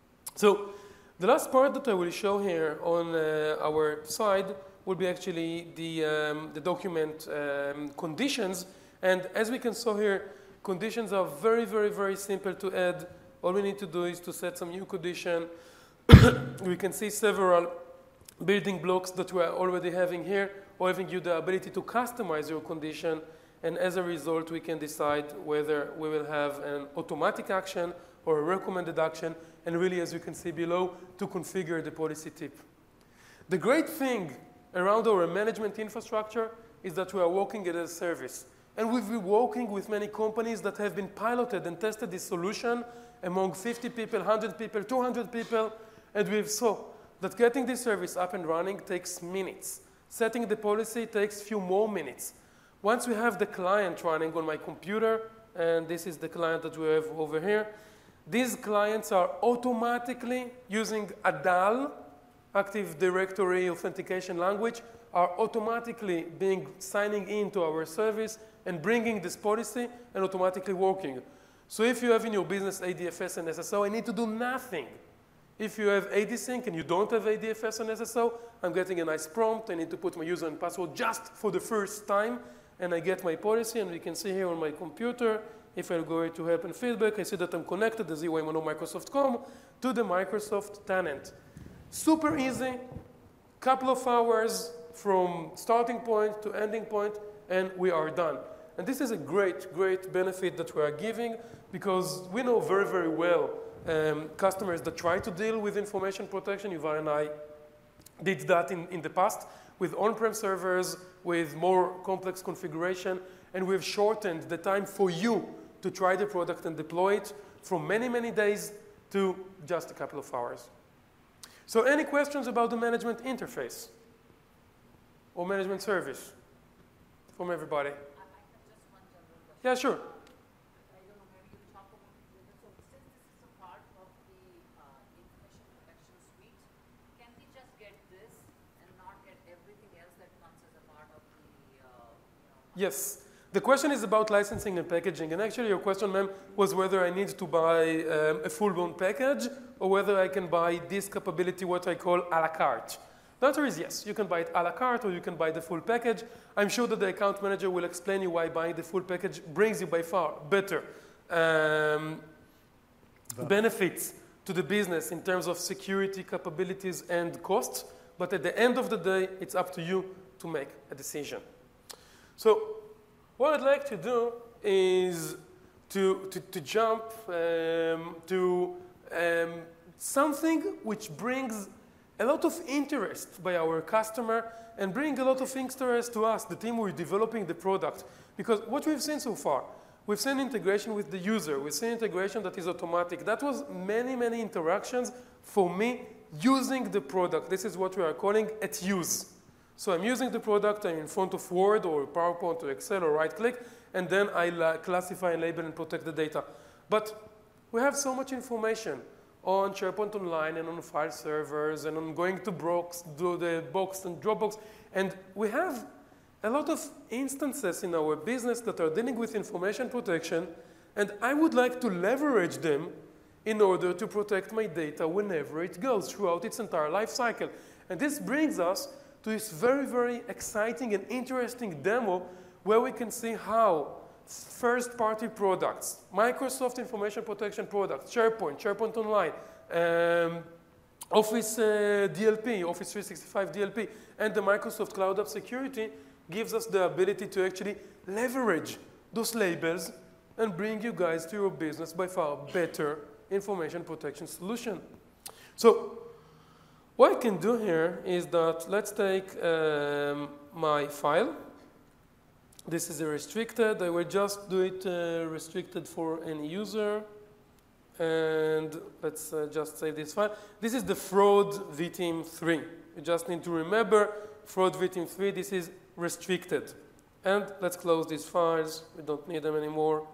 So the last part that I will show here on uh, our side will be actually the, um, the document um, conditions. And as we can see here, conditions are very, very, very simple to add. All we need to do is to set some new condition. We can see several building blocks that we are already having here, or having you the ability to customize your condition. And as a result, we can decide whether we will have an automatic action or a recommended action, and really, as you can see below, to configure the policy tip. The great thing around our management infrastructure is that we are working as a service. And we've been working with many companies that have been piloted and tested this solution among fifty people, one hundred people, two hundred people, and we've saw that getting this service up and running takes minutes. Setting the policy takes a few more minutes. Once we have the client running on my computer, and this is the client that we have over here, these clients are automatically using A D A L, Active Directory Authentication Language, are automatically being signing into our service and bringing this policy and automatically working. So if you have in your business A D F S and S S O, I need to do nothing. If you have A D Sync and you don't have A D F S and S S O, I'm getting a nice prompt. I need to put my user and password just for the first time, and I get my policy, and we can see here on my computer, if I go to help and feedback, I see that I'm connected, as you know, Microsoft dot com, to the Microsoft tenant. Super easy, couple of hours from starting point to ending point, and we are done. And this is a great, great benefit that we are giving, because we know very, very well um, customers that try to deal with information protection. Yuval and I did that in, in the past with on-prem servers, with more complex configuration, and we've shortened the time for you to try the product and deploy it from many, many days to just a couple of hours. So any questions about the management interface or management service from everybody? I I have just one general question. Yeah, sure. I don't know, maybe you talk about it. So since this is a part of the uh, information protection suite, can we just get this and not get every Yes. The question is about licensing and packaging. And actually, your question, ma'am, was whether I need to buy um, a full-blown package or whether I can buy this capability, what I call a la carte. The answer is yes. You can buy it a la carte or you can buy the full package. I'm sure that the account manager will explain you why buying the full package brings you by far better um, benefits to the business in terms of security, capabilities, and costs. But at the end of the day, it's up to you to make a decision. So what I'd like to do is to, to, to jump um, to um, something which brings a lot of interest by our customer and bring a lot of interest to us, the team who is developing the product. Because what we've seen so far, we've seen integration with the user. We've seen integration that is automatic. That was many, many interactions for me using the product. This is what we are calling at use. So I'm using the product, I'm in front of Word or PowerPoint or Excel or right-click, and then I la- classify and label and protect the data. But we have so much information on SharePoint Online and on file servers and on going to Box, do the Box and Dropbox. And we have a lot of instances in our business that are dealing with information protection, and I would like to leverage them in order to protect my data whenever it goes throughout its entire life cycle. And this brings us to this very, very exciting and interesting demo where we can see how first-party products, Microsoft Information Protection products, SharePoint, SharePoint Online, um, Office uh, D L P, Office three sixty-five D L P, and the Microsoft Cloud App Security gives us the ability to actually leverage those labels and bring you guys to your business by far better information protection solution. So what I can do here is that let's take um, my file. This is a restricted. I will just do it uh, restricted for any user. And let's uh, just save this file. This is the fraud V T I M three. You just need to remember fraud V T I M three. This is restricted. And let's close these files. We don't need them anymore.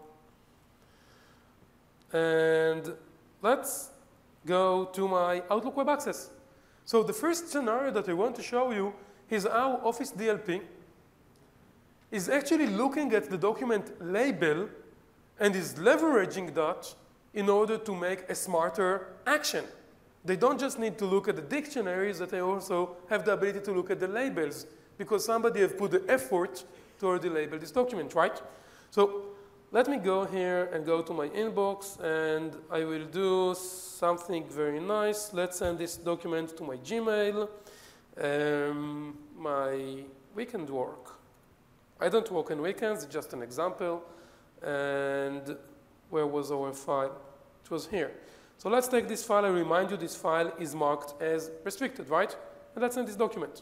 And let's go to my Outlook Web Access. So the first scenario that I want to show you is how Office D L P is actually looking at the document label and is leveraging that in order to make a smarter action. They don't just need to look at the dictionaries, that they also have the ability to look at the labels because somebody has put the effort to already label this document, right? So let me go here and go to my inbox, and I will do something very nice. Let's send this document to my Gmail, um, my weekend work. I don't work on weekends, it's just an example. And where was our file? It was here. So let's take this file. I remind you this file is marked as restricted, right? And let's send this document.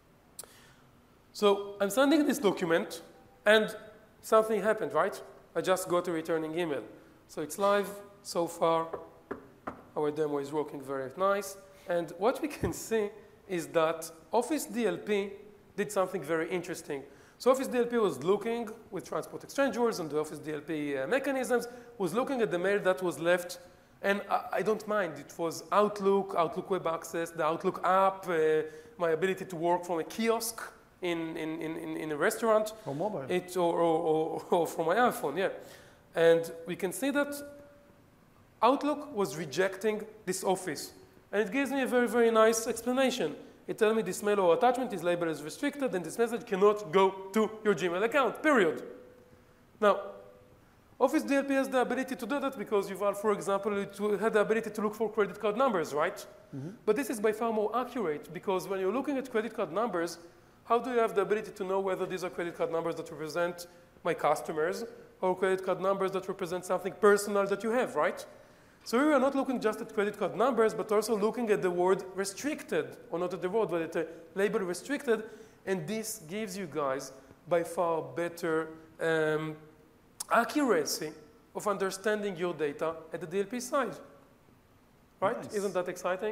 So I'm sending this document, and something happened, right? I just got a returning email. So it's live so far. Our demo is working very nice. And what we can see is that Office D L P did something very interesting. So Office D L P was looking with Transport Exchange rules and the Office D L P uh, mechanisms, was looking at the mail that was left. And I, I don't mind. It was Outlook, Outlook Web Access, the Outlook app, uh, my ability to work from a kiosk in, in, in, in a restaurant. Or mobile. It, or, or, or, or from my iPhone, yeah. And we can see that Outlook was rejecting this Office. And it gives me a very, very nice explanation. It tells me this mail or attachment is labeled as restricted and this message cannot go to your Gmail account, period. Now, Office D L P has the ability to do that because Yuval, for example, it had the ability to look for credit card numbers, right? Mm-hmm. But this is by far more accurate because when you're looking at credit card numbers, how do you have the ability to know whether these are credit card numbers that represent my customers or credit card numbers that represent something personal that you have, right? So we are not looking just at credit card numbers, but also looking at the word restricted, or not at the word, but at the label restricted, and this gives you guys by far better um, accuracy of understanding your data at the D L P side. Right? Nice. Isn't that exciting?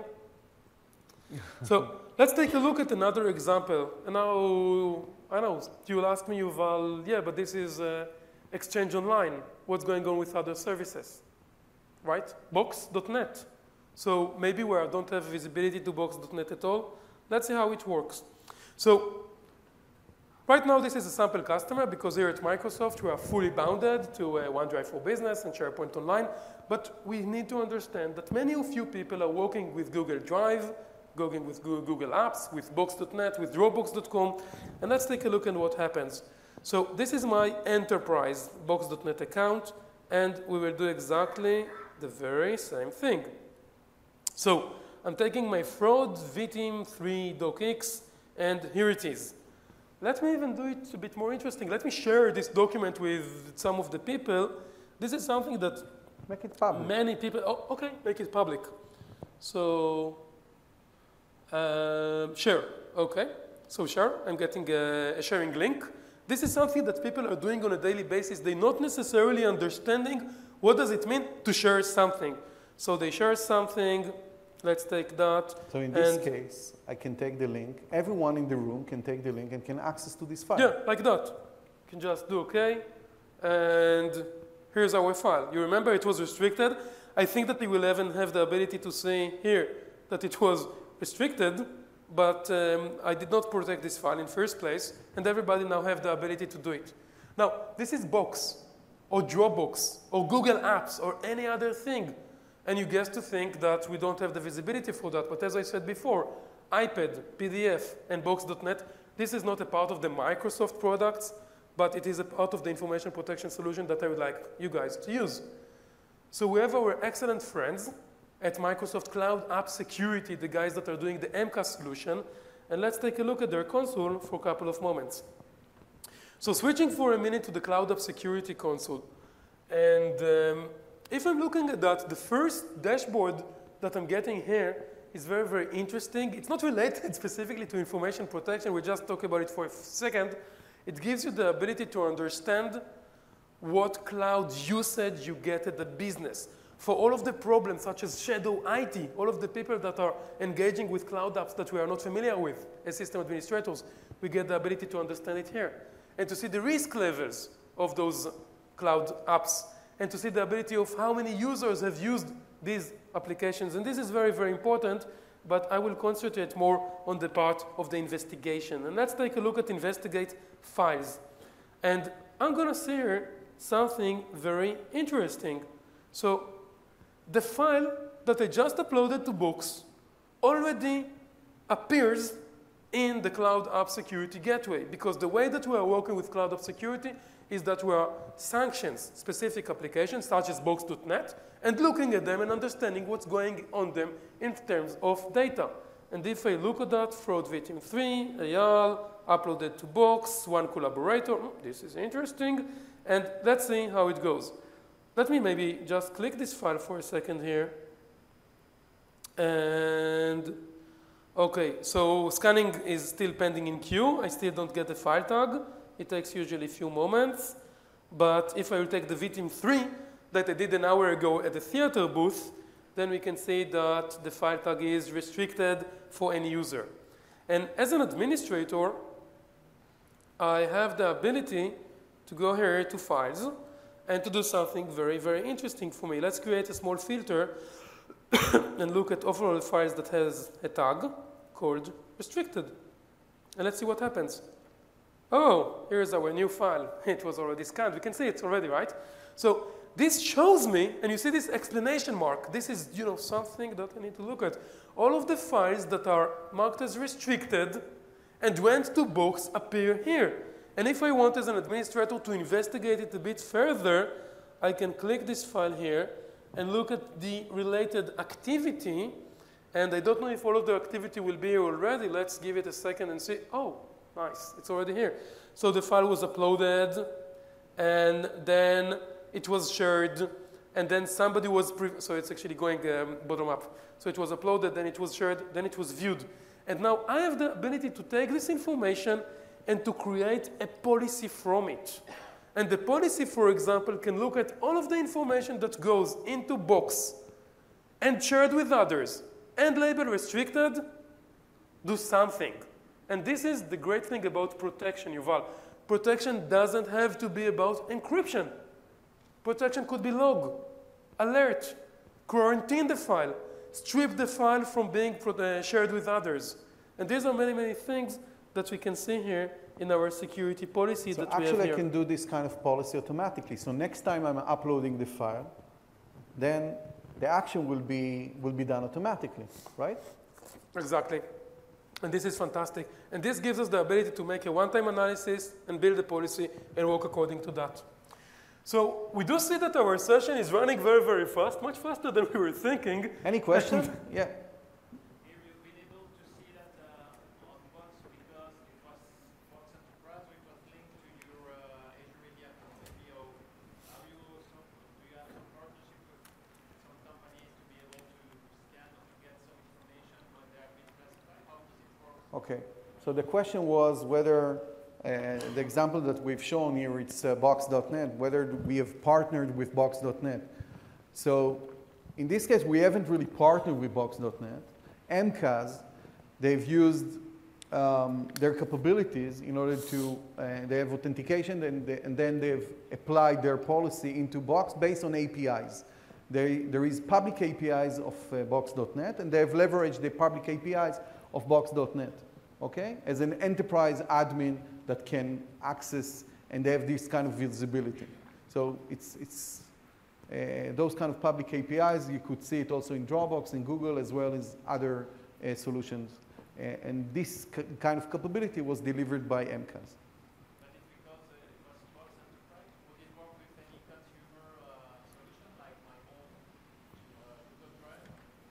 So let's take a look at another example. And now, I know, you will ask me, Yuval, yeah, but this is uh, Exchange Online. What's going on with other services? Right? Box dot net. So maybe where I don't have visibility to Box dot net at all. Let's see how it works. So Right now, this is a sample customer because here at Microsoft, we are fully bounded to uh, OneDrive for Business and SharePoint Online. But we need to understand that many of you people are working with Google Drive, working with Google Apps, with Box dot net, with Dropbox dot com. And let's take a look at what happens. So this is my enterprise Box dot net account, and we will do exactly the very same thing. So I'm taking my fraud V T I M three docx, and here it is. Let me even do it a bit more interesting. Let me share this document with some of the people. This is something that Make it public. many people, oh, okay, make it public. So, um, share, okay. So share, I'm getting a, a sharing link. This is something that people are doing on a daily basis. They're not necessarily understanding what does it mean to share something. So they share something. Let's take that. So in this and case, I can take the link. Everyone in the room can take the link and can access to this file. yeah, like that. You can just do OK. And here's our file. You remember it was restricted. I think that we will even have the ability to say here that it was restricted, but um, I did not protect this file in first place, and everybody now have the ability to do it. Now, this is Box, or Dropbox, or Google Apps, or any other thing. And you guess to think that we don't have the visibility for that. But as I said before, iPad, P D F, and Box dot net, this is not a part of the Microsoft products, but it is a part of the information protection solution that I would like you guys to use. So we have our excellent friends at Microsoft Cloud App Security, the guys that are doing the M C A S solution. And let's take a look at their console for a couple of moments. So switching for a minute to the Cloud App Security console. And um, if I'm looking at that, the first dashboard that I'm getting here is very, very interesting. It's not related specifically to information protection. We just talk about it for a second. It gives you the ability to understand what cloud usage you get at the business. For all of the problems such as shadow I T, all of the people that are engaging with cloud apps that we are not familiar with as system administrators, we get the ability to understand it here. And to see the risk levels of those cloud apps, and to see the ability of how many users have used these applications. And this is very, very important, but I will concentrate more on the part of the investigation. And let's take a look at investigate files. And I'm going to see here something very interesting. So the file that I just uploaded to Box already appears in the Cloud App Security Gateway, because the way that we are working with Cloud App Security is that we are sanctions specific applications such as Box dot net and looking at them and understanding what's going on them in terms of data. And if I look at that, fraud V T I M three, A L, uploaded to Box, one collaborator, this is interesting. And let's see how it goes. Let me maybe just click this file for a second here. And okay, so scanning is still pending in queue. I still don't get the file tag. It takes usually a few moments. But if I will take the V T I M three that I did an hour ago at the theater booth, then we can see that the file tag is restricted for any user. And as an administrator, I have the ability to go here to Files and to do something very, very interesting for me. Let's create a small filter and look at overall files that has a tag called restricted. And let's see what happens. Oh, here's our new file. It was already scanned. We can see it's already, right? So this shows me, and you see this explanation mark. This is, you know, something that I need to look at. All of the files that are marked as restricted and went to Box appear here. And if I want as an administrator to investigate it a bit further, I can click this file here and look at the related activity. And I don't know if all of the activity will be here already. Let's give it a second and see. Oh, nice. It's already here. So the file was uploaded, and then it was shared, and then somebody was, pre so it's actually going um, bottom up. So it was uploaded, then it was shared, then it was viewed. And now I have the ability to take this information and to create a policy from it. And the policy, for example, can look at all of the information that goes into Box and shared with others and labeled restricted, do something. And this is the great thing about protection, Yuval. Protection doesn't have to be about encryption. Protection could be log, alert, quarantine the file, strip the file from being uh, shared with others. And these are many, many things that we can see here in our security policy So that we have actually I here. can do this kind of policy automatically. So next time I'm uploading the file, then the action will be, will be done automatically, right? Exactly. And this is fantastic. And this gives us the ability to make a one-time analysis and build a policy and work according to that. So we do see that our session is running very, very fast, much faster than we were thinking. Any questions? Yeah. Here you've been able to see that uh, on Box because it was Box Enterprise, which was linked to your uh, Azure Media P O. Are you also, do you have some partnership with some companies to be able to scan or to get some information when they have been classified? How does it work? Okay. So the question was whether uh, the example that we've shown here, it's uh, Box dot net, whether we have partnered with Box dot net. So in this case, we haven't really partnered with Box dot net. M C A S, they've used um, their capabilities in order to, uh, they have authentication and, they, and then they've applied their policy into Box based on A P Is. They, there is public A P Is of uh, Box dot net, and they've leveraged the public A P Is of Box dot net, okay? As an enterprise admin that can access, and they have this kind of visibility. So it's, it's uh, those kind of public A P Is, you could see it also in Dropbox, in Google, as well as other uh, solutions. Uh, and this kind of capability was delivered by M C A S. But it's because uh, it was Box Enterprise. Would it work with any consumer uh, solution like my own uh, Google Drive?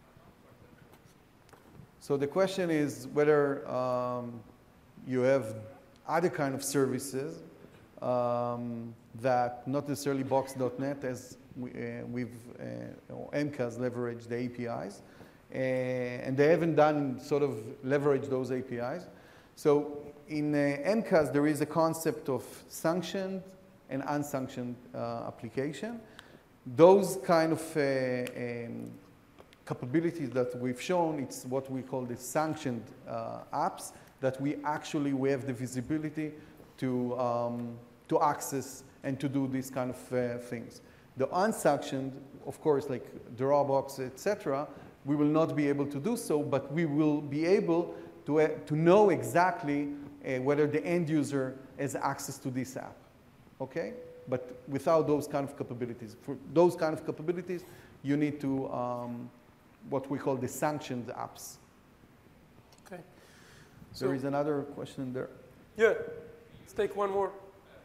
So the question is whether um, you have other kind of services um, that not necessarily Box dot net as we, uh, we've, uh, or M C A S leveraged the A P Is. Uh, and they haven't done sort of leverage those A P Is. So in uh, M C A S, there is a concept of sanctioned and unsanctioned uh, application. Those kind of uh, um, capabilities that we've shown, it's what we call the sanctioned uh, apps that we actually we have the visibility to, um, to access and to do these kind of uh, things. The unsanctioned, of course, like Dropbox, et cetera, we will not be able to do so, but we will be able to, uh, to know exactly uh, whether the end user has access to this app, okay? But without those kind of capabilities. For those kind of capabilities, you need to, um, what we call the sanctioned apps. Okay. There is another question there. Yeah, let's take one more.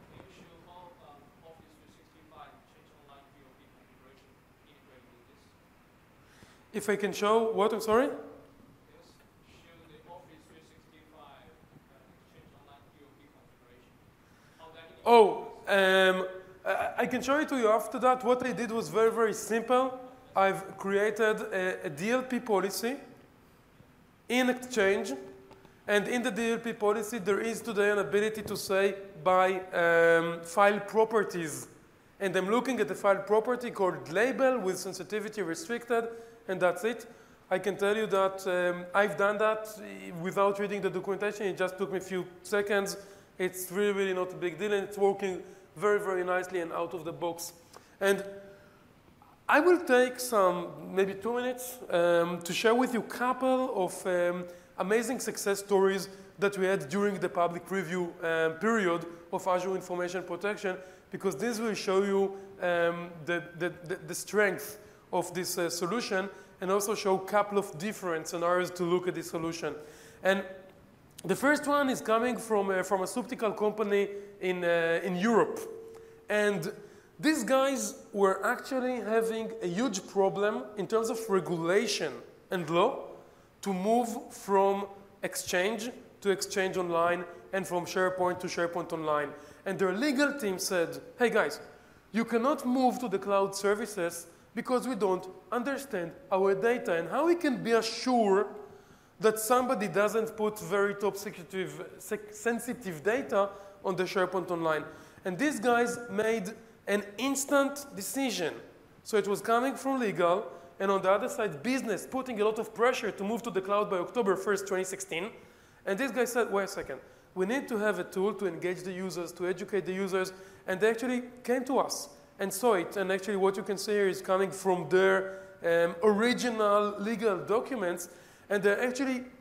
If I can show what, I'm sorry? Oh, um, I I can show it to you after that. What I did was very, very simple. I've created a, a D L P policy in Exchange. And in the D L P policy, there is today an ability to say by um, file properties. And I'm looking at the file property called label with sensitivity restricted, and that's it. I can tell you that um, I've done that without reading the documentation. It just took me a few seconds. It's really, really not a big deal, and it's working very, very nicely and out of the box. And I will take some, maybe two minutes, um, to share with you a couple of um, amazing success stories that we had during the public preview um, period of Azure Information Protection, because this will show you um, the, the, the, the strength of this uh, solution, and also show a couple of different scenarios to look at this solution. And the first one is coming from a pharmaceutical company in, uh, in Europe. And these guys were actually having a huge problem in terms of regulation and law to move from Exchange to Exchange Online and from SharePoint to SharePoint Online. And their legal team said, hey guys, you cannot move to the cloud services because we don't understand our data and how we can be assured that somebody doesn't put very top sensitive, sensitive data on the SharePoint Online. And these guys made an instant decision. So it was coming from legal, and on the other side, business, putting a lot of pressure to move to the cloud by October first, twenty sixteen. And this guy said, wait a second, we need to have a tool to engage the users, to educate the users, and they actually came to us and saw it. And actually what you can see here is coming from their um, original legal documents, and they're actually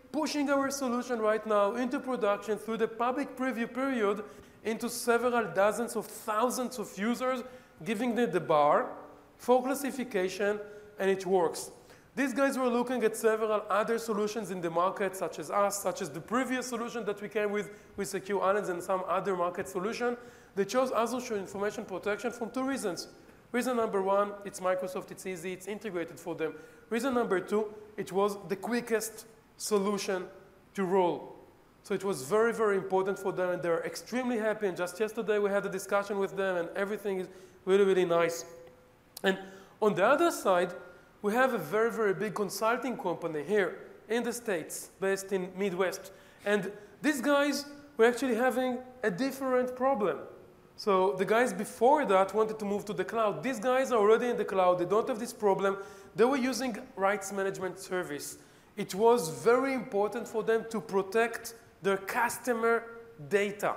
pushing our solution right now into production through the public preview period into several dozens of thousands of users, giving them the bar for classification, and it works. These guys were looking at several other solutions in the market, such as us, such as the previous solution that we came with with Secure Islands and some other market solution. They chose Azure Information Protection for two reasons. Reason number one, it's Microsoft, it's easy, it's integrated for them. Reason number two, it was the quickest solution to roll. So it was very, very important for them, and they're extremely happy. And just yesterday, we had a discussion with them, and everything is really, really nice. And on the other side, we have a very, very big consulting company here in the States, based in Midwest. And these guys were actually having a different problem. So the guys before that wanted to move to the cloud. These guys are already in the cloud. They don't have this problem. They were using rights management service. It was very important for them to protect their customer data.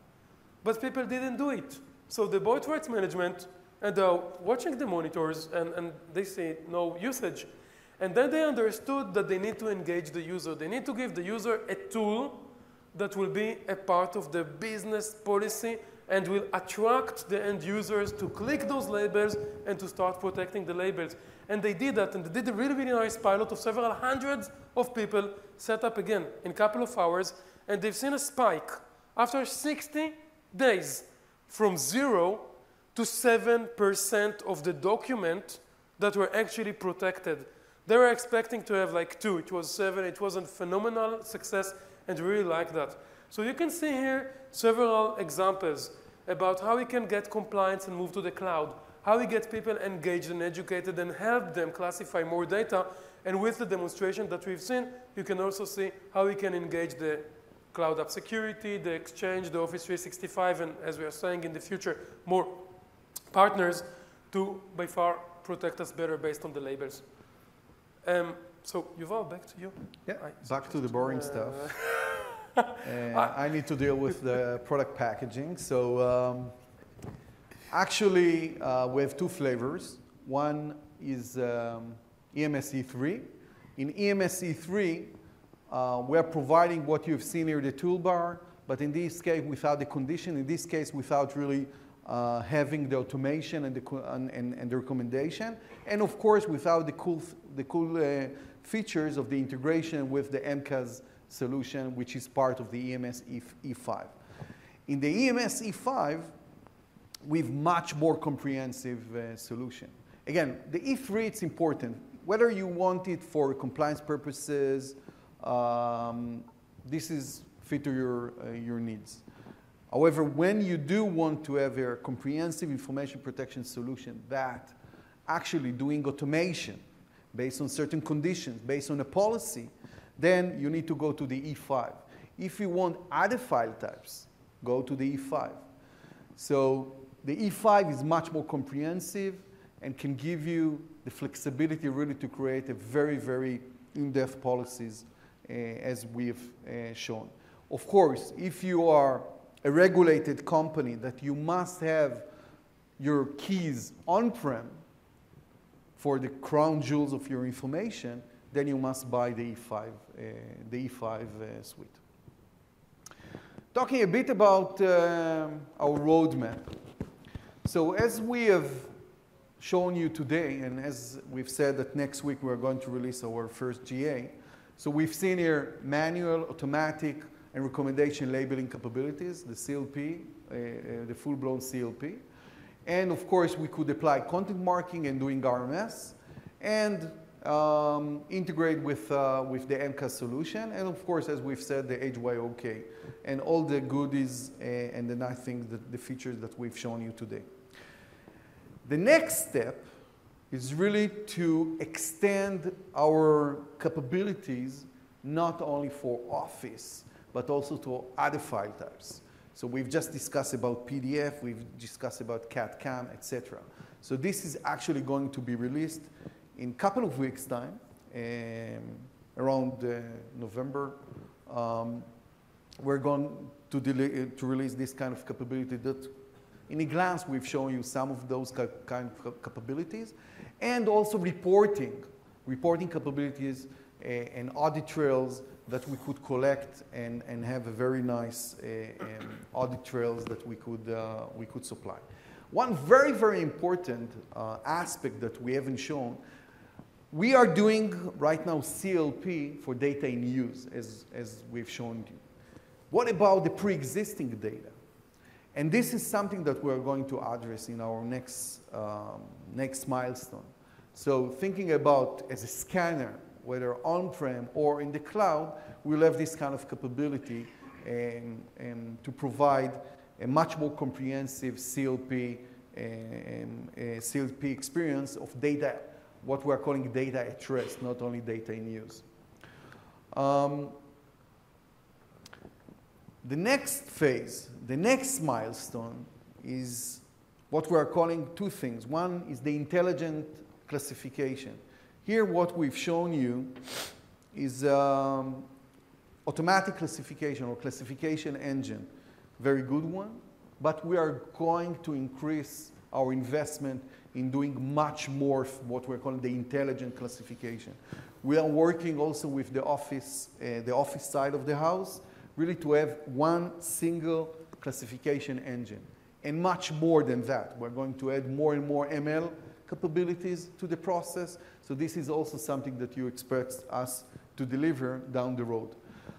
But people didn't do it. So they bought rights management, and they're watching the monitors, and, and they see no usage. And then they understood that they need to engage the user. They need to give the user a tool that will be a part of the business policy and will attract the end users to click those labels and to start protecting the labels. And they did that, and they did a really, really nice pilot of several hundreds of people set up again in a couple of hours, and they've seen a spike after sixty days from zero to seven percent of the document that were actually protected. They were expecting to have like two. It was seven. It was a phenomenal success, and really like that. So you can see here several examples about how we can get compliance and move to the cloud, how we get people engaged and educated and help them classify more data. And with the demonstration that we've seen, you can also see how we can engage the cloud app security, the Exchange, the Office three sixty-five, and as we are saying in the future, more partners to, by far, protect us better based on the labels. Um, so, Yuval, back to you. Yeah, I, back to the boring uh, stuff. uh, I need to deal with the product packaging. So, um, actually, uh, we have two flavors. One is um, E M S E three. In E M S E three, uh, we are providing what you've seen here, the toolbar, but in this case, without the condition. In this case, without really uh, having the automation and the, and, and, and the recommendation. And of course, without the cool, the cool uh, features of the integration with the M C A S solution, which is part of the E M S E five. In the E M S E five, we have much more comprehensive uh, solution. Again, the E three, it's important. Whether you want it for compliance purposes, um, this is fit to your, uh, your needs. However, when you do want to have a comprehensive information protection solution that actually doing automation based on certain conditions, based on a policy, then you need to go to the E five. If you want other file types, go to the E five. So the E five is much more comprehensive and can give you the flexibility really to create a very, very in-depth policies uh, as we've uh, shown. Of course, if you are a regulated company that you must have your keys on-prem for the crown jewels of your information, then you must buy the E five, uh, the E five uh, suite. Talking a bit about uh, our roadmap. So as we have shown you today, and as we've said that next week we're going to release our first G A, so we've seen here manual, automatic, and recommendation labeling capabilities, the C L P, uh, uh, the full-blown C L P. And of course, we could apply content marking and doing R M S, and um, integrate with, uh, with the M C A S solution, and of course, as we've said, the H Y O K, and all the goodies uh, and the nice things, that, the features that we've shown you today. The next step is really to extend our capabilities not only for Office, but also to other file types. So we've just discussed about P D F, we've discussed about C A D C A M, et cetera. So this is actually going to be released in a couple of weeks' time, um, around uh, November. Um, we're going to, to release this kind of capability that, in a glance, we've shown you some of those kind of capabilities, and also reporting, reporting capabilities uh, and audit trails that we could collect and, and have a very nice uh, um, audit trails that we could, uh, we could supply. One very, very important uh, aspect that we haven't shown, we are doing right now C L P for data in use, as, as we've shown you. What about the pre-existing data? And this is something that we're going to address in our next, um, next milestone. So thinking about as a scanner, whether on-prem or in the cloud, we'll have this kind of capability um, um, to provide a much more comprehensive C L P, um, uh, C L P experience of data, what we're calling data at rest, not only data in use. Um, the next phase, the next milestone is what we're calling two things. One is the intelligent classification. Here what we've shown you is um, automatic classification or classification engine. Very good one, but we are going to increase our investment in doing much more what we're calling the intelligent classification. We are working also with the office, uh, the office side of the house, really to have one single classification engine. And much more than that. We're going to add more and more M L capabilities to the process. So this is also something that you expect us to deliver down the road.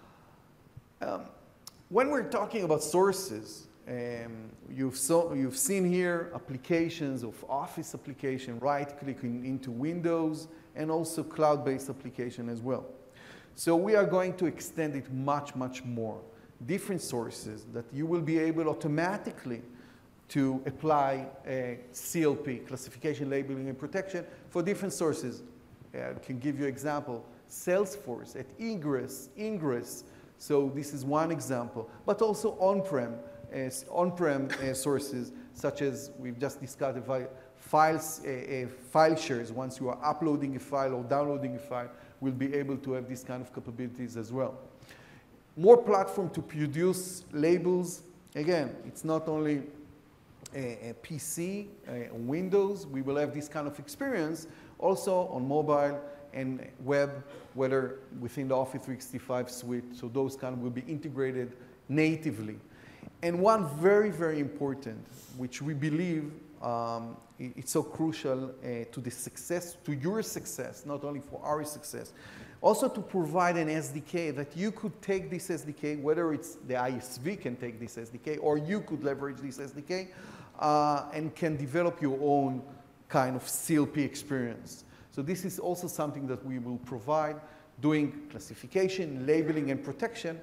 Um, when we're talking about sources, um, you've, so, you've seen here applications of Office application, right-clicking into Windows, and also cloud-based application as well. So we are going to extend it much, much more. Different sources that you will be able automatically to apply a C L P, classification, labeling, and protection, for different sources. I can give you an example. Salesforce at Ingress, Ingress. So this is one example. But also on-prem, uh, on-prem uh, sources, such as we've just discussed, files, uh, uh, file shares. Once you are uploading a file or downloading a file, we'll be able to have these kind of capabilities as well. More platform to produce labels. Again, it's not only a, a P C, a Windows, we will have this kind of experience also on mobile and web, whether within the Office three sixty-five suite, so those kind of will be integrated natively. And one very, very important, which we believe um, it's so crucial uh, to the success, to your success, not only for our success, also to provide an S D K that you could take this S D K, whether it's the I S V can take this S D K, or you could leverage this S D K uh, and can develop your own kind of C L P experience. So this is also something that we will provide, doing classification, labeling, and protection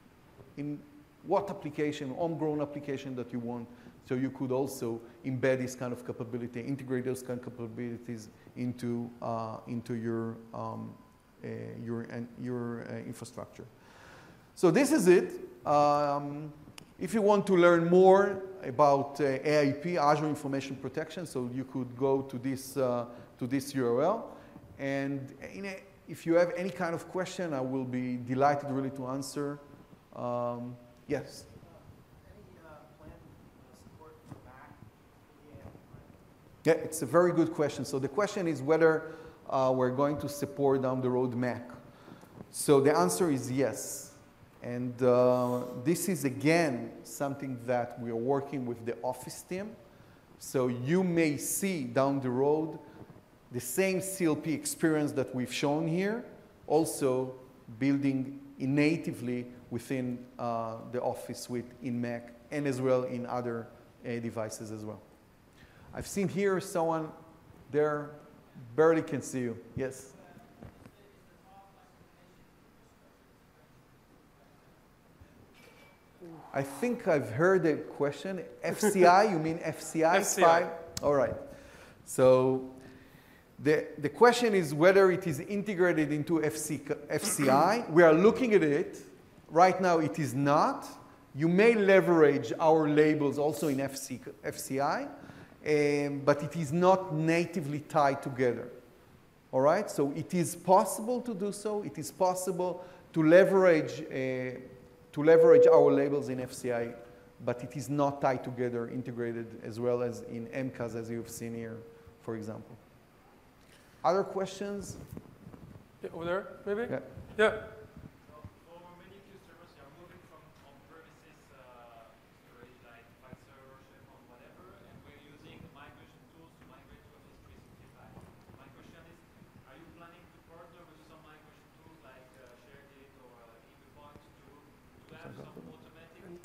in what application, homegrown application that you want. So you could also embed this kind of capability, integrate those kind of capabilities into, uh, into your, um, uh, your, uh, your uh, infrastructure. So this is it. Um, if you want to learn more about uh, A I P, Azure Information Protection, so you could go to this, uh, to this U R L. And in a, if you have any kind of question, I will be delighted really to answer. Um, yes? Yeah, it's a very good question. So the question is whether uh, we're going to support down the road Mac. So the answer is yes. And uh, this is, again, something that we are working with the Office team. So you may see down the road the same C L P experience that we've shown here, also building in natively within uh, the Office suite in Mac and as well in other uh, devices as well. I've seen here someone there, barely can see you. Yes? I think I've heard a question. F C I, you mean F C I? F C I. All right. So the, the question is whether it is integrated into F C I. We are looking at it. Right now it is not. You may leverage our labels also in F C I. Um, but it is not natively tied together. All right? So it is possible to do so. It is possible to leverage, uh, to leverage our labels in F C I, but it is not tied together, integrated as well as in M C A S, as you've seen here, for example. Other questions? Yeah, over there, maybe? Yeah. Yeah.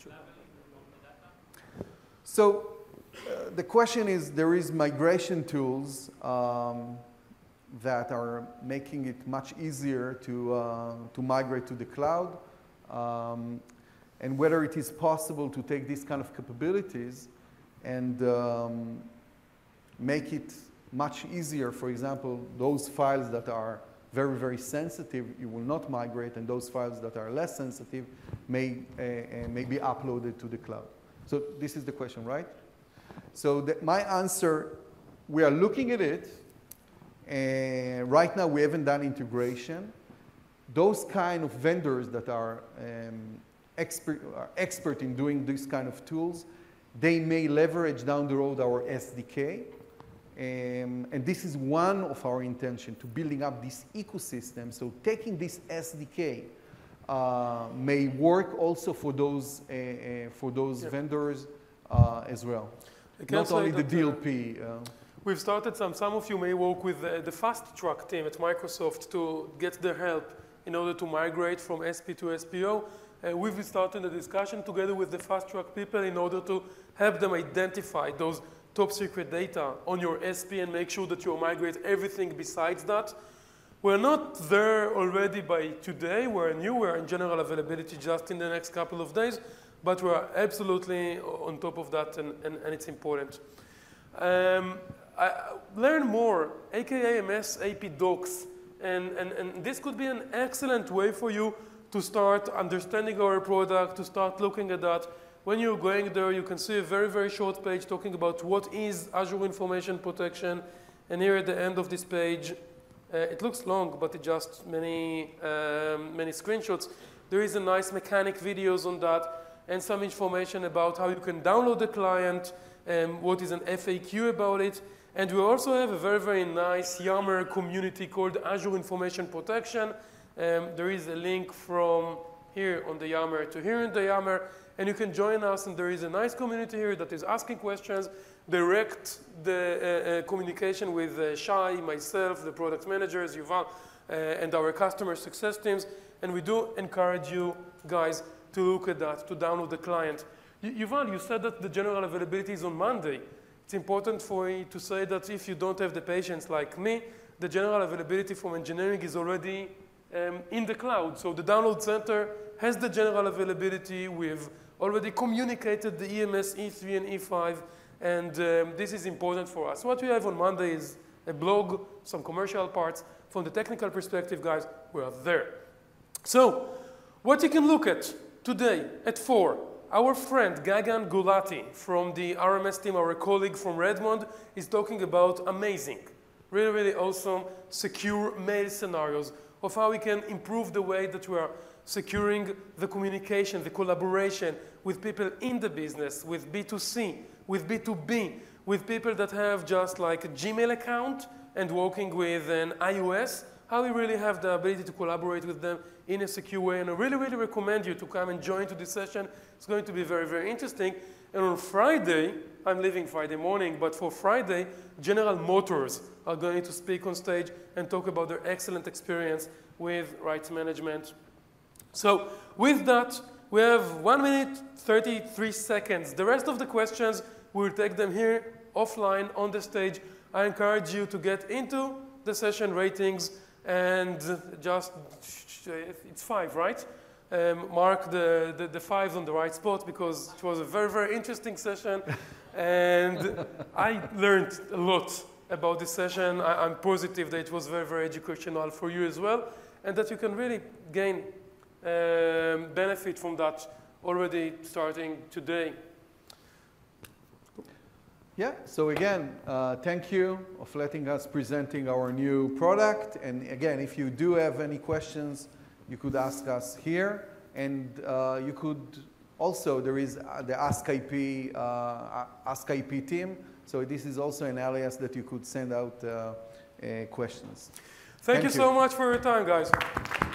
labeling of the data? So uh, the question is, there is migration tools um, that are making it much easier to, uh, to migrate to the cloud. Um, and whether it is possible to take these kind of capabilities and um, make it much easier. For example, those files that are very, very sensitive, you will not migrate, and those files that are less sensitive may, uh, uh, may be uploaded to the cloud. So this is the question, right? So the, my answer, we are looking at it, and right now we haven't done integration. Those kind of vendors that are, um, expert, are expert in doing these kind of tools, they may leverage down the road our S D K. Um, and this is one of our intention, to building up this ecosystem. So taking this S D K uh, may work also for those, uh, uh, for those yeah. vendors uh, as well. Not only the D L P. Uh, We've started some, some of you may work with uh, the Fast Track team at Microsoft to get their help in order to migrate from S P to S P O. Uh, we've started a discussion together with the Fast Track people in order to help them identify those top secret data on your S P and make sure that you migrate everything besides that. We're not there already by today. We're new. We're in general availability just in the next couple of days, but we're absolutely on top of that, and, and, and it's important. Um, I, learn more, A K A M S A P Docs, and, and, and this could be an excellent way for you to start understanding our product, to start looking at that. When you're going there, you can see a very, very short page talking about what is Azure Information Protection. And here at the end of this page, uh, it looks long, but it just many, um, many screenshots. There is a nice mechanic videos on that, and some information about how you can download the client, and what is an F A Q about it. And we also have a very, very nice Yammer community called Azure Information Protection. Um, there is a link from here on the Yammer to here in the Yammer, and you can join us, and there is a nice community here that is asking questions, direct the uh, uh, communication with uh, Shai, myself, the product managers, Yuval, uh, and our customer success teams, and we do encourage you guys to look at that, to download the client. Y Yuval, you said that the general availability is on Monday. It's important for me to say that if you don't have the patience like me, the general availability from engineering is already um, in the cloud. So the download center has the general availability. We've already communicated the E M S E three and E five, and um, this is important for us. What we have on Monday is a blog, some commercial parts. From the technical perspective, guys, we are there. So what you can look at today at four, our friend Gagan Gulati from the R M S team, our colleague from Redmond, is talking about amazing, really, really awesome, secure mail scenarios of how we can improve the way that we are securing the communication, the collaboration with people in the business, with B two C, with B two B, with people that have just like a Gmail account and working with an iOS, how we really have the ability to collaborate with them in a secure way. And I really, really recommend you to come and join to this session. It's going to be very, very interesting. And on Friday, I'm leaving Friday morning, but for Friday, General Motors are going to speak on stage and talk about their excellent experience with rights management. So with that, we have one minute, thirty-three seconds. The rest of the questions, we'll take them here offline on the stage. I encourage you to get into the session ratings and just, it's five, right? Um, mark the, the, the fives on the right spot, because it was a very, very interesting session. And I learned a lot about this session. I, I'm positive that it was very, very educational for you as well, and that you can really gain um, benefit from that already starting today. Yeah, so again, uh, thank you for letting us presenting our new product. And again, if you do have any questions, you could ask us here. And uh, you could also, there is the Ask I P, uh, Ask I P team. So this is also an alias that you could send out uh, uh, questions. Thank, Thank you you so much for your time, guys.